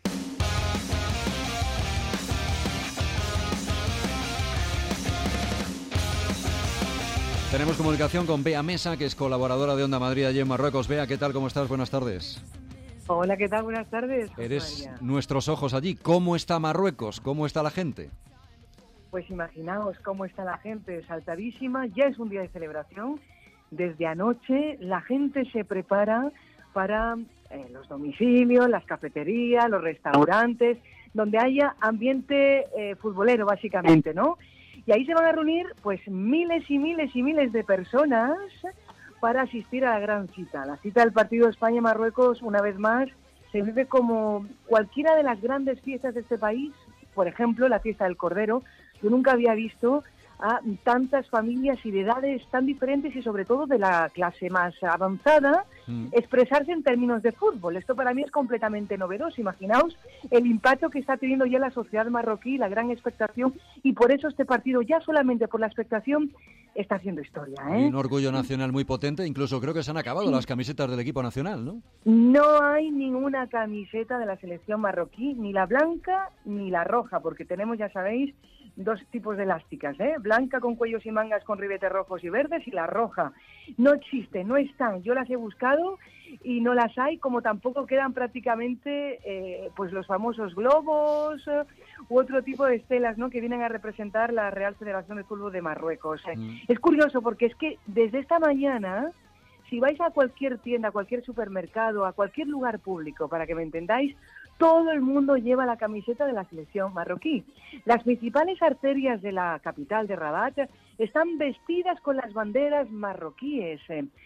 Tenemos comunicación con Bea Mesa, que es colaboradora de Onda Madrid allí en Marruecos. Bea, ¿qué tal? ¿Cómo estás? Buenas tardes. Hola, ¿qué tal? Buenas tardes. Eres nuestros ojos allí. ¿Cómo está Marruecos? ¿Cómo está la gente? Pues imaginaos cómo está la gente, saltadísima. Ya es un día de celebración. Desde anoche la gente se prepara para los domicilios, las cafeterías, los restaurantes, donde haya ambiente futbolero, básicamente, ¿no? Y ahí se van a reunir pues miles y miles y miles de personas para asistir a la gran cita. La cita del partido España-Marruecos, una vez más, se vive como cualquiera de las grandes fiestas de este país. Por ejemplo, la fiesta del Cordero. Yo nunca había visto a tantas familias y de edades tan diferentes y sobre todo de la clase más avanzada expresarse en términos de fútbol. Esto para mí es completamente novedoso. Imaginaos el impacto que está teniendo ya la sociedad marroquí, la gran expectación, y por eso este partido, ya solamente por la expectación, está haciendo historia, ¿eh? Y un orgullo nacional muy potente, incluso creo que se han acabado las camisetas del equipo nacional, ¿no? No hay ninguna camiseta de la selección marroquí, ni la blanca ni la roja, porque tenemos, ya sabéis, dos tipos de elásticas, ¿eh? Blanca con cuellos y mangas con ribetes rojos y verdes, y la roja. No existe, no están. Yo las he buscado y no las hay, como tampoco quedan prácticamente pues los famosos globos u otro tipo de estelas, ¿no?, que vienen a representar la Real Federación de Fútbol de Marruecos. Es curioso porque es que desde esta mañana, si vais a cualquier tienda, a cualquier supermercado, a cualquier lugar público, para que me entendáis, todo el mundo lleva la camiseta de la selección marroquí. Las principales arterias de la capital de Rabat están vestidas con las banderas marroquíes.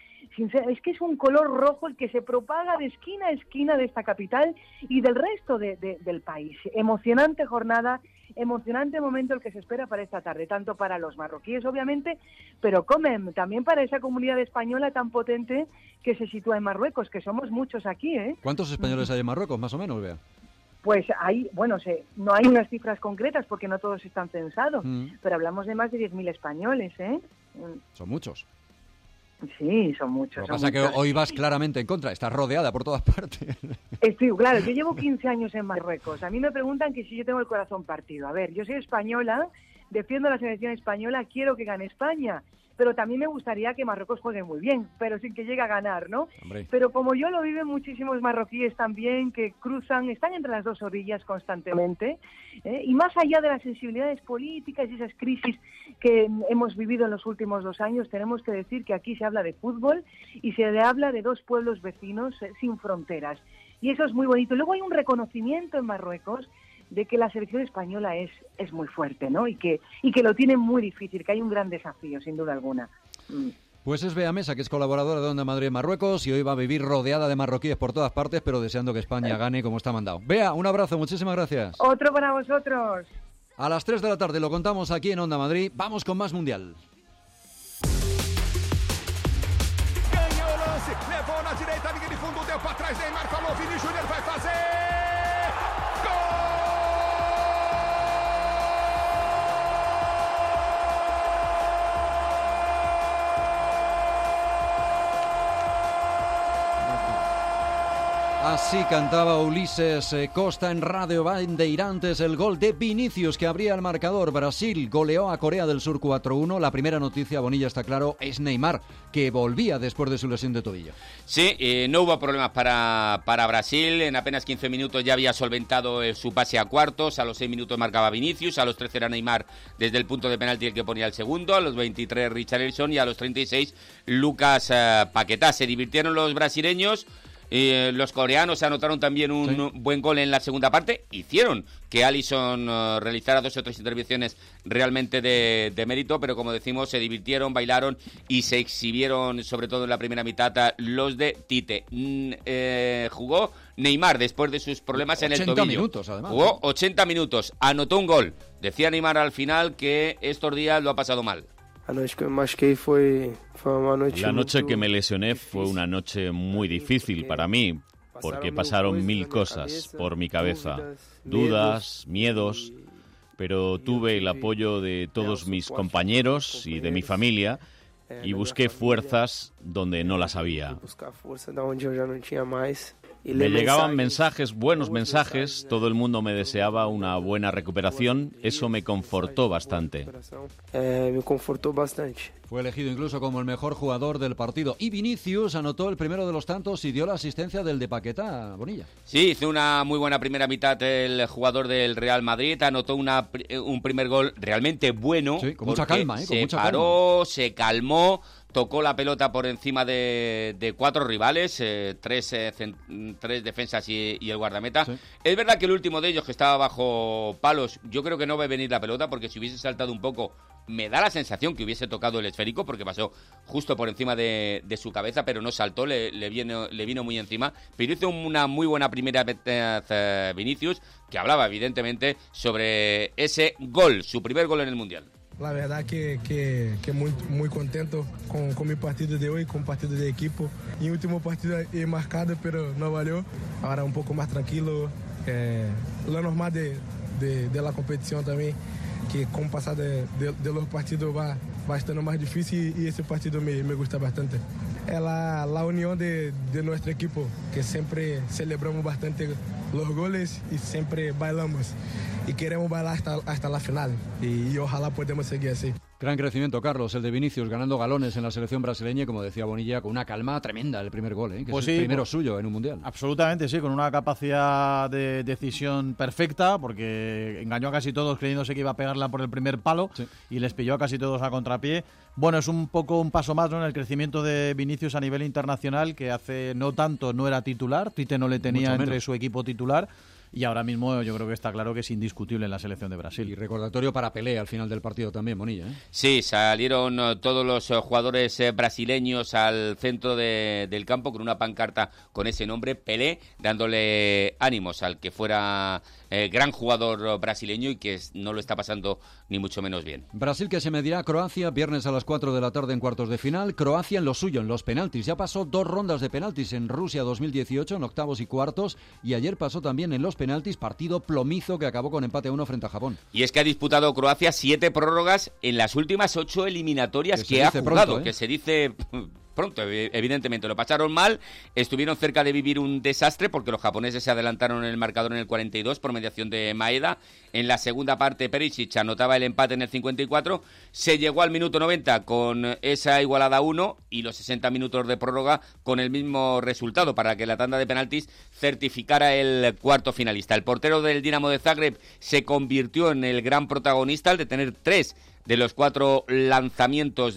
Es que es un color rojo el que se propaga de esquina a esquina de esta capital y del resto del país. Emocionante jornada, emocionante momento el que se espera para esta tarde, tanto para los marroquíes, obviamente, pero también para esa comunidad española tan potente que se sitúa en Marruecos, que somos muchos aquí, ¿eh? ¿Cuántos españoles hay en Marruecos, más o menos, Bea? Pues hay, bueno, no hay unas cifras concretas porque no todos están censados, pero hablamos de más de 10.000 españoles, ¿eh? Son muchos. Sí, son muchos. Lo que pasa es que hoy vas claramente en contra, estás rodeada por todas partes. Claro, yo llevo 15 años en Marruecos. A mí me preguntan que si yo tengo el corazón partido. A ver, yo soy española, defiendo la selección española, quiero que gane España, pero también me gustaría que Marruecos juegue muy bien, pero sin que llegue a ganar, ¿no? Hombre. Pero como yo lo viven muchísimos marroquíes también, que están entre las dos orillas constantemente, y más allá de las sensibilidades políticas y esas crisis que hemos vivido en los últimos 2 años, tenemos que decir que aquí se habla de fútbol y se habla de dos pueblos vecinos sin fronteras. Y eso es muy bonito. Luego hay un reconocimiento en Marruecos de que la selección española es muy fuerte, ¿no? Y que lo tiene muy difícil, que hay un gran desafío, sin duda alguna. Pues es Bea Mesa, que es colaboradora de Onda Madrid en Marruecos y hoy va a vivir rodeada de marroquíes por todas partes, pero deseando que España gane como está mandado. Bea, un abrazo, muchísimas gracias. Otro para vosotros. A las 3 de la tarde lo contamos aquí en Onda Madrid. Vamos con más Mundial. Así cantaba Ulises Costa en Radio Bandeirantes, el gol de Vinicius que abría el marcador. Brasil goleó a Corea del Sur 4-1. La primera noticia, Bonilla, está claro, es Neymar, que volvía después de su lesión de tobillo. Sí, no hubo problemas para Brasil. En apenas 15 minutos ya había solventado su pase a cuartos. A los 6 minutos marcaba Vinicius. A los 13 era Neymar desde el punto de penalti el que ponía el segundo. A los 23 Richarlison y a los 36 Lucas Paquetá. Se divirtieron los brasileños. Los coreanos anotaron también un buen gol en la segunda parte. Hicieron que Alisson realizara 2 o 3 intervenciones realmente de mérito, pero como decimos, se divirtieron, bailaron y se exhibieron, sobre todo en la primera mitad, los de Tite. Jugó Neymar después de sus problemas en el tobillo. 80 minutos, además. Jugó 80 minutos, anotó un gol. Decía Neymar al final que estos días lo ha pasado mal. La noche que me lesioné fue una noche muy difícil para mí, porque pasaron 1000 cosas por mi cabeza, dudas, miedos, pero tuve el apoyo de todos mis compañeros y de mi familia y busqué fuerzas donde no las había. Me llegaban mensajes, buenos mensajes, todo el mundo me deseaba una buena recuperación, eso me confortó bastante. Fue elegido incluso como el mejor jugador del partido. Y Vinicius anotó el primero de los tantos y dio la asistencia del de Paquetá, Bonilla. Sí, hizo una muy buena primera mitad el jugador del Real Madrid, anotó un primer gol realmente bueno. Sí, con mucha calma, con mucha calma. Se calmó, tocó la pelota por encima de 4 rivales, 3 defensas y el guardameta. Sí. Es verdad que el último de ellos, que estaba bajo palos, yo creo que no ve venir la pelota, porque si hubiese saltado un poco, me da la sensación que hubiese tocado el esférico, porque pasó justo por encima de su cabeza, pero no saltó, le vino muy encima. Pero hizo una muy buena primera mitad Vinicius, que hablaba evidentemente sobre ese gol, su primer gol en el Mundial. La verdad que muy contento con mi partido de hoy, con el partido de equipo. En el último partido he marcado, pero no valió. Ahora un poco más tranquilo. Lo normal de la competición también, que con el pasar de los partidos va estando más difícil y ese partido me gusta bastante. Es la unión de nuestro equipo, que siempre celebramos bastante los goles y siempre bailamos. Y queremos bailar hasta la final y ojalá podamos seguir así. Gran crecimiento, Carlos, el de Vinicius, ganando galones en la selección brasileña y, como decía Bonilla, con una calma tremenda el primer gol, que pues es el primero suyo en un Mundial. Absolutamente, sí, con una capacidad de decisión perfecta, porque engañó a casi todos creyéndose que iba a pegarla por el primer palo y les pilló a casi todos a contrapié. Bueno, es un poco un paso más, ¿no?, en el crecimiento de Vinicius a nivel internacional, que hace no tanto no era titular, Tite no le tenía entre su equipo titular. Y ahora mismo yo creo que está claro que es indiscutible en la selección de Brasil. Y recordatorio para Pelé al final del partido también, Bonilla. Sí, salieron todos los jugadores brasileños al centro del campo con una pancarta con ese nombre, Pelé, dándole ánimos al que fuera gran jugador brasileño y que no lo está pasando ni mucho menos bien. Brasil que se medirá a Croacia viernes a las 4 de la tarde en cuartos de final. Croacia en lo suyo, en los penaltis. Ya pasó 2 rondas de penaltis en Rusia 2018, en octavos y cuartos, y ayer pasó también en los penaltis, partido plomizo que acabó con empate a 1 frente a Japón. Y es que ha disputado Croacia 7 prórrogas en las últimas 8 eliminatorias que ha jugado, que se dice pronto, evidentemente. Lo pasaron mal, estuvieron cerca de vivir un desastre porque los japoneses se adelantaron en el marcador en el 42 por mediación de Maeda. En la segunda parte Perisic anotaba el empate en el 54, se llegó al minuto 90 con esa igualada 1 y los 60 minutos de prórroga con el mismo resultado para que la tanda de penaltis certificara el cuarto finalista. El portero del Dinamo de Zagreb se convirtió en el gran protagonista al detener 3 de los 4 lanzamientos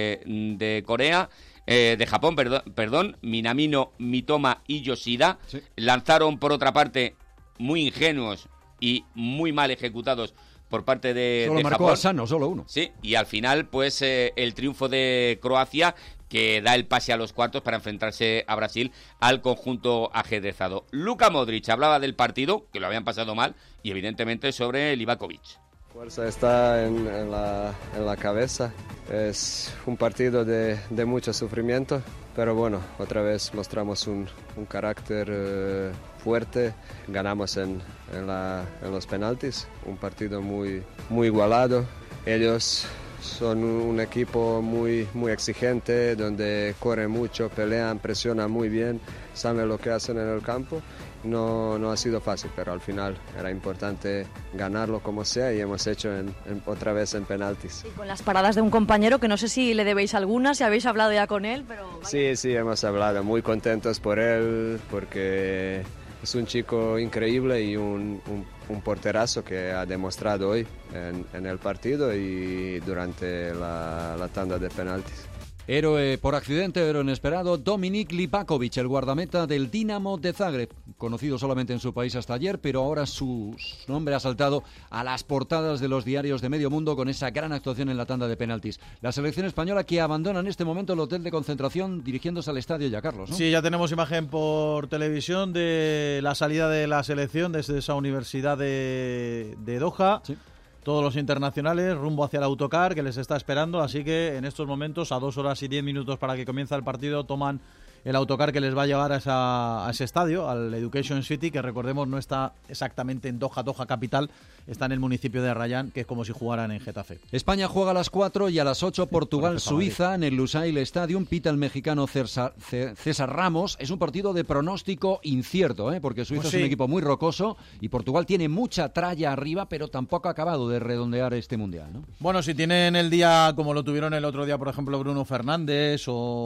de Corea. De Japón, perdón, Minamino, Mitoma y Yoshida. Sí. Lanzaron, por otra parte, muy ingenuos y muy mal ejecutados por parte de Japón. Solo marcó Asano, solo uno. Sí, y al final, pues, el triunfo de Croacia, que da el pase a los cuartos para enfrentarse a Brasil, al conjunto ajedrezado. Luka Modric hablaba del partido, que lo habían pasado mal, y evidentemente sobre Livakovic. La fuerza está en la cabeza. Es un partido de mucho sufrimiento, pero bueno, otra vez mostramos un carácter fuerte. Ganamos en los penaltis, un partido muy igualado. Ellos son un equipo muy, muy exigente, donde corren mucho, pelean, presionan muy bien, saben lo que hacen en el campo. No ha sido fácil, pero al final era importante ganarlo como sea y hemos hecho otra vez en penaltis. Y con las paradas de un compañero, que no sé si le debéis algunas, si habéis hablado ya con él, pero... Sí, hemos hablado, muy contentos por él, porque es un chico increíble y un porterazo que ha demostrado hoy en el partido y durante la tanda de penaltis. Héroe por accidente, héroe inesperado, Dominik Livakovic, el guardameta del Dinamo de Zagreb, conocido solamente en su país hasta ayer, pero ahora su nombre ha saltado a las portadas de los diarios de medio mundo con esa gran actuación en la tanda de penaltis. La selección española que abandona en este momento el hotel de concentración dirigiéndose al estadio ya, Carlos, ¿no? Sí, ya tenemos imagen por televisión de la salida de la selección desde esa universidad de Doha. Sí. Todos los internacionales rumbo hacia el autocar que les está esperando, así que en estos momentos, a 2 horas y 10 minutos para que comience el partido, toman el autocar que les va a llevar a ese estadio, al Education City, que recordemos no está exactamente en Doha capital, está en el municipio de Rayán, que es como si jugaran en Getafe. España juega a las 4 y a las 8 Portugal-Suiza en el Lusail Stadium. Pita el mexicano César Ramos. Es un partido de pronóstico incierto, porque Suiza pues es un equipo muy rocoso y Portugal tiene mucha tralla arriba, pero tampoco ha acabado de redondear este mundial, ¿no? Bueno, si tienen el día como lo tuvieron el otro día, por ejemplo, Bruno Fernández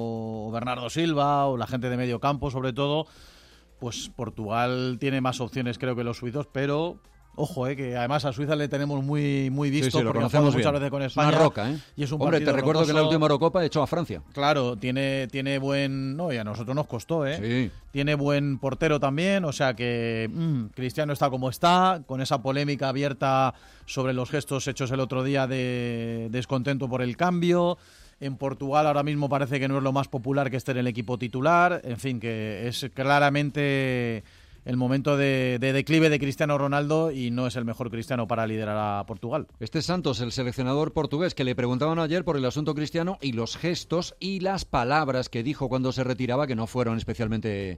o Bernardo Silva o la gente de medio campo, sobre todo, pues Portugal tiene más opciones, creo, que los suizos, pero ojo, que además a Suiza le tenemos muy visto, sí, porque conocemos muchas veces con España. Una roca, y es un Hombre, te recuerdo que en la última Eurocopa echó a Francia. Claro, tiene buen... No, y a nosotros nos costó, Sí. Tiene buen portero también, o sea que Cristiano está como está, con esa polémica abierta sobre los gestos hechos el otro día de descontento por el cambio. En Portugal ahora mismo parece que no es lo más popular que esté en el equipo titular. En fin, que es claramente el momento de declive de Cristiano Ronaldo y no es el mejor Cristiano para liderar a Portugal. Este es Santos, el seleccionador portugués, que le preguntaban ayer por el asunto Cristiano y los gestos y las palabras que dijo cuando se retiraba, que no fueron especialmente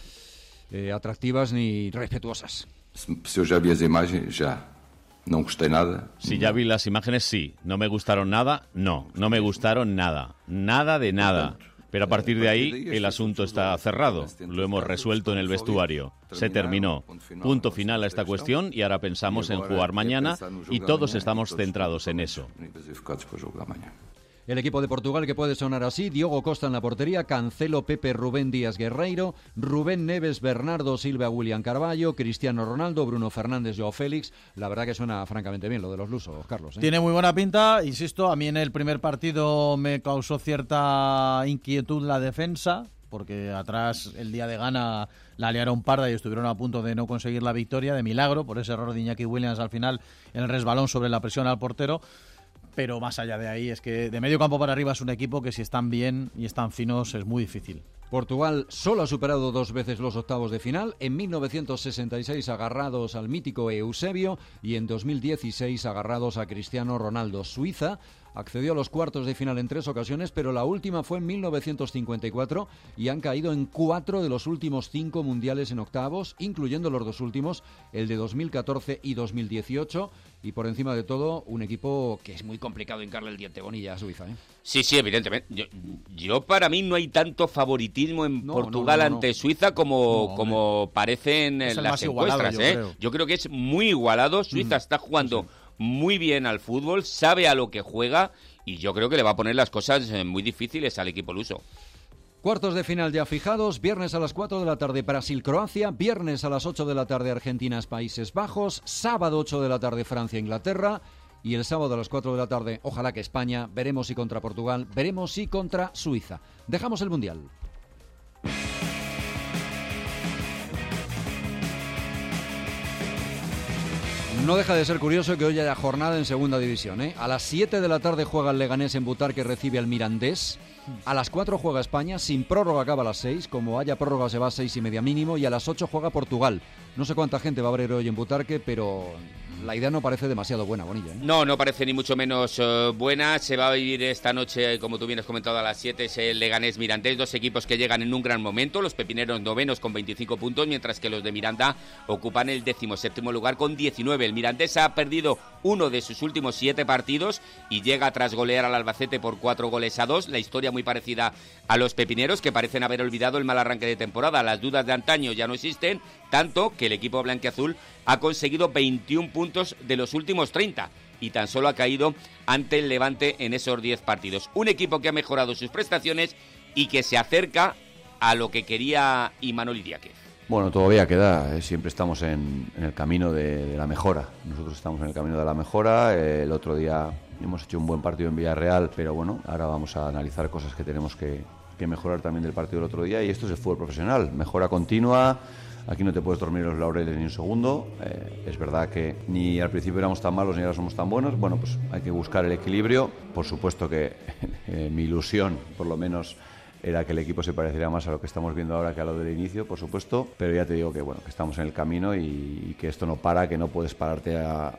atractivas ni respetuosas. Si yo ya vi esa imagen, ya no gusté nada. Si ya vi las imágenes, sí. ¿No me gustaron nada? No me gustaron nada. Nada de nada. Pero a partir de ahí el asunto está cerrado. Lo hemos resuelto en el vestuario. Se terminó. Punto final a esta cuestión y ahora pensamos en jugar mañana y todos estamos centrados en eso. El equipo de Portugal que puede sonar así: Diogo Costa en la portería, Cancelo, Pepe, Rubén Díaz Guerreiro, Rubén Neves, Bernardo Silva, William Carvalho, Cristiano Ronaldo, Bruno Fernández, Joao Félix. La verdad que suena francamente bien lo de los lusos, Carlos. Tiene muy buena pinta, insisto, a mí en el primer partido me causó cierta inquietud la defensa, porque atrás el día de Ghana la liaron parda y estuvieron a punto de no conseguir la victoria, de milagro, por ese error de Iñaki Williams al final en el resbalón sobre la presión al portero. Pero más allá de ahí, es que de medio campo para arriba es un equipo que si están bien y están finos es muy difícil. Portugal solo ha superado 2 veces los octavos de final, en 1966 agarrados al mítico Eusebio y en 2016 agarrados a Cristiano Ronaldo. Suiza accedió a los cuartos de final en 3 ocasiones, pero la última fue en 1954 y han caído en 4 de los últimos 5 mundiales en octavos, incluyendo los 2 últimos, el de 2014 y 2018. Y por encima de todo, un equipo que es muy complicado hincarle el diente bonilla a Suiza, ¿eh? Sí, evidentemente. Yo para mí no hay tanto favoritismo en Portugal ante Suiza como parece en las encuestas, Yo creo que es muy igualado. Suiza está jugando muy bien al fútbol, sabe a lo que juega y yo creo que le va a poner las cosas muy difíciles al equipo luso. Cuartos de final ya fijados, viernes a las 4 de la tarde Brasil-Croacia, viernes a las 8 de la tarde Argentina-Países Bajos, sábado 8 de la tarde Francia-Inglaterra y el sábado a las 4 de la tarde, ojalá que España, veremos si contra Portugal, veremos si contra Suiza. Dejamos el Mundial. No deja de ser curioso que hoy haya jornada en segunda división, A las 7 de la tarde juega el Leganés en Butarque, que recibe al Mirandés. A las 4 juega España, sin prórroga acaba a las 6, como haya prórroga se va a 6:30 mínimo, y a las 8 juega Portugal. No sé cuánta gente va a haber hoy en Butarque, pero la idea no parece demasiado buena, Bonilla, ¿eh? No parece ni mucho menos buena. Se va a vivir esta noche, como tú bien has comentado, a las 7, es el Leganés Mirandés, dos equipos que llegan en un gran momento, los pepineros novenos con 25 puntos, mientras que los de Miranda ocupan el 17º lugar con 19. El Mirandés ha perdido uno de sus últimos 7 partidos y llega tras golear al Albacete por 4-2. La historia muy parecida a los pepineros, que parecen haber olvidado el mal arranque de temporada. Las dudas de antaño ya no existen, tanto que el equipo blanquiazul ha conseguido 21 puntos de los últimos 30 y tan solo ha caído ante el Levante en esos 10 partidos. Un equipo que ha mejorado sus prestaciones y que se acerca a lo que quería Imanol Idiáquez. Bueno, todavía queda, siempre estamos en el camino de la mejora. Nosotros estamos en el camino de la mejora. El otro día hemos hecho un buen partido en Villarreal, pero bueno, ahora vamos a analizar cosas que tenemos que mejorar también del partido del otro día, y esto es el fútbol profesional, mejora continua. Aquí no te puedes dormir en los laureles ni un segundo. Es verdad que ni al principio éramos tan malos ni ahora somos tan buenos. Bueno, pues hay que buscar el equilibrio. Por supuesto que mi ilusión, por lo menos, era que el equipo se pareciera más a lo que estamos viendo ahora que a lo del inicio, por supuesto. Pero ya te digo que bueno, que estamos en el camino y que esto no para, que no puedes pararte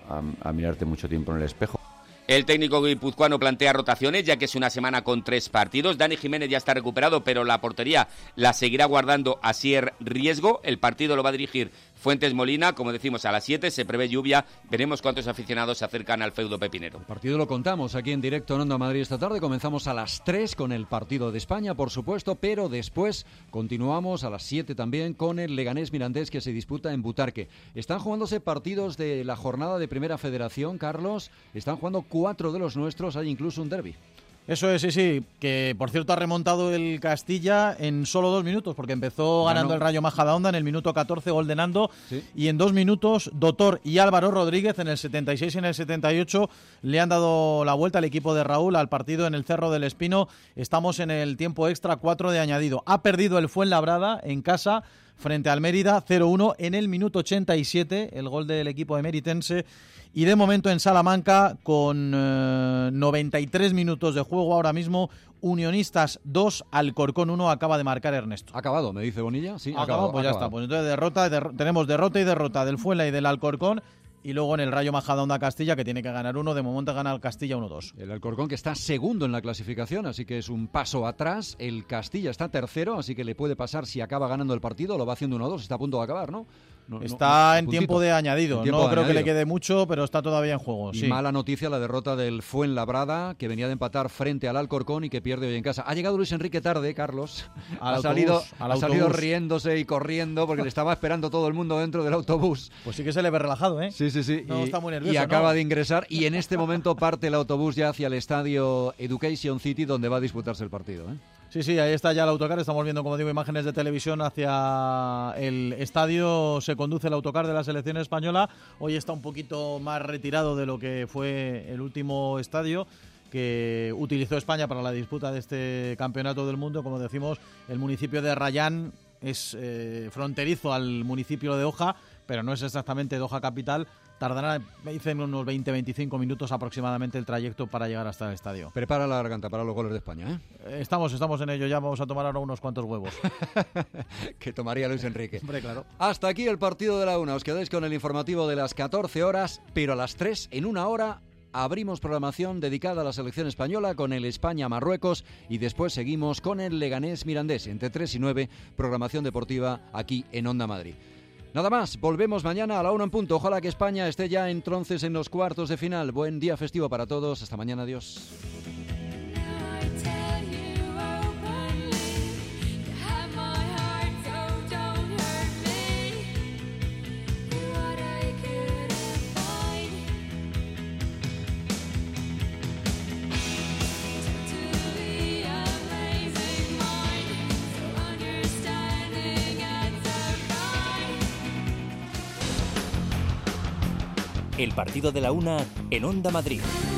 a mirarte mucho tiempo en el espejo. El técnico guipuzcoano plantea rotaciones, ya que es una semana con 3 partidos. Dani Jiménez ya está recuperado, pero la portería la seguirá guardando Asier Riesgo. El partido lo va a dirigir Fuentes Molina, como decimos, a las 7, se prevé lluvia. Veremos cuántos aficionados se acercan al feudo pepinero. El partido lo contamos aquí en directo en Onda Madrid esta tarde. Comenzamos a las 3 con el partido de España, por supuesto, pero después continuamos a las 7 también con el Leganés Mirandés, que se disputa en Butarque. Están jugándose partidos de la jornada de Primera Federación, Carlos. Están jugando 4 de los nuestros, hay incluso un derbi. Eso es, sí, que por cierto ha remontado el Castilla en solo 2 minutos, porque empezó ganando el Rayo Majadahonda en el minuto 14, gol de Nando, sí. Y en 2 minutos Dotor y Álvaro Rodríguez en el 76 y en el 78 le han dado la vuelta al equipo de Raúl al partido en el Cerro del Espino. Estamos en el tiempo extra, 4 de añadido. Ha perdido el Fuenlabrada en casa frente al Mérida, 0-1 en el minuto 87, el gol del equipo emeritense. Y de momento en Salamanca, con 93 minutos de juego ahora mismo, Unionistas 2, Alcorcón 1, acaba de marcar Ernesto. ¿Ha acabado, me dice Bonilla? Sí, ha acabado, pues ya está. Pues entonces tenemos derrota y derrota del Fuenla y del Alcorcón. Y luego en el Rayo Majadahonda Castilla, que tiene que ganar 1, de momento gana el Castilla 1-2. El Alcorcón, que está segundo en la clasificación, así que es un paso atrás. El Castilla está tercero, así que le puede pasar si acaba ganando el partido. Lo va haciendo 1-2, está a punto de acabar, ¿no? Está en tiempo de añadido. No creo que le quede mucho, pero está todavía en juego. Y sí. Mala noticia la derrota del Fuenlabrada, que venía de empatar frente al Alcorcón y que pierde hoy en casa. Ha llegado Luis Enrique tarde, Carlos. Ha salido riéndose y corriendo porque le estaba esperando todo el mundo dentro del autobús. Pues sí que se le ve relajado, ¿eh? Sí. No, está muy nervioso, y acaba de ingresar, y en este momento parte el autobús ya hacia el estadio Education City, donde va a disputarse el partido, ¿eh? Sí, ahí está ya el autocar. Estamos viendo, como digo, imágenes de televisión hacia el estadio. Se conduce el autocar de la selección española. Hoy está un poquito más retirado de lo que fue el último estadio que utilizó España para la disputa de este campeonato del mundo. Como decimos, el municipio de Rayán es fronterizo al municipio de Doha, pero no es exactamente Doha capital. Tardará, me dicen, unos 20-25 minutos aproximadamente el trayecto para llegar hasta el estadio. Prepara la garganta para los goles de España, ¿eh? Estamos en ello, ya vamos a tomar ahora unos cuantos huevos. Que tomaría Luis Enrique. Hombre, claro. Hasta aquí el partido de la 1. Os quedáis con el informativo de las 14 horas, pero a las 3, en una hora, abrimos programación dedicada a la selección española con el España-Marruecos y después seguimos con el Leganés-Mirandés. Entre 3 y 9, programación deportiva aquí en Onda Madrid. Nada más, volvemos mañana a la 1 en punto. Ojalá que España esté ya entonces en los cuartos de final. Buen día festivo para todos. Hasta mañana, adiós. El partido de la 1 en Onda Madrid.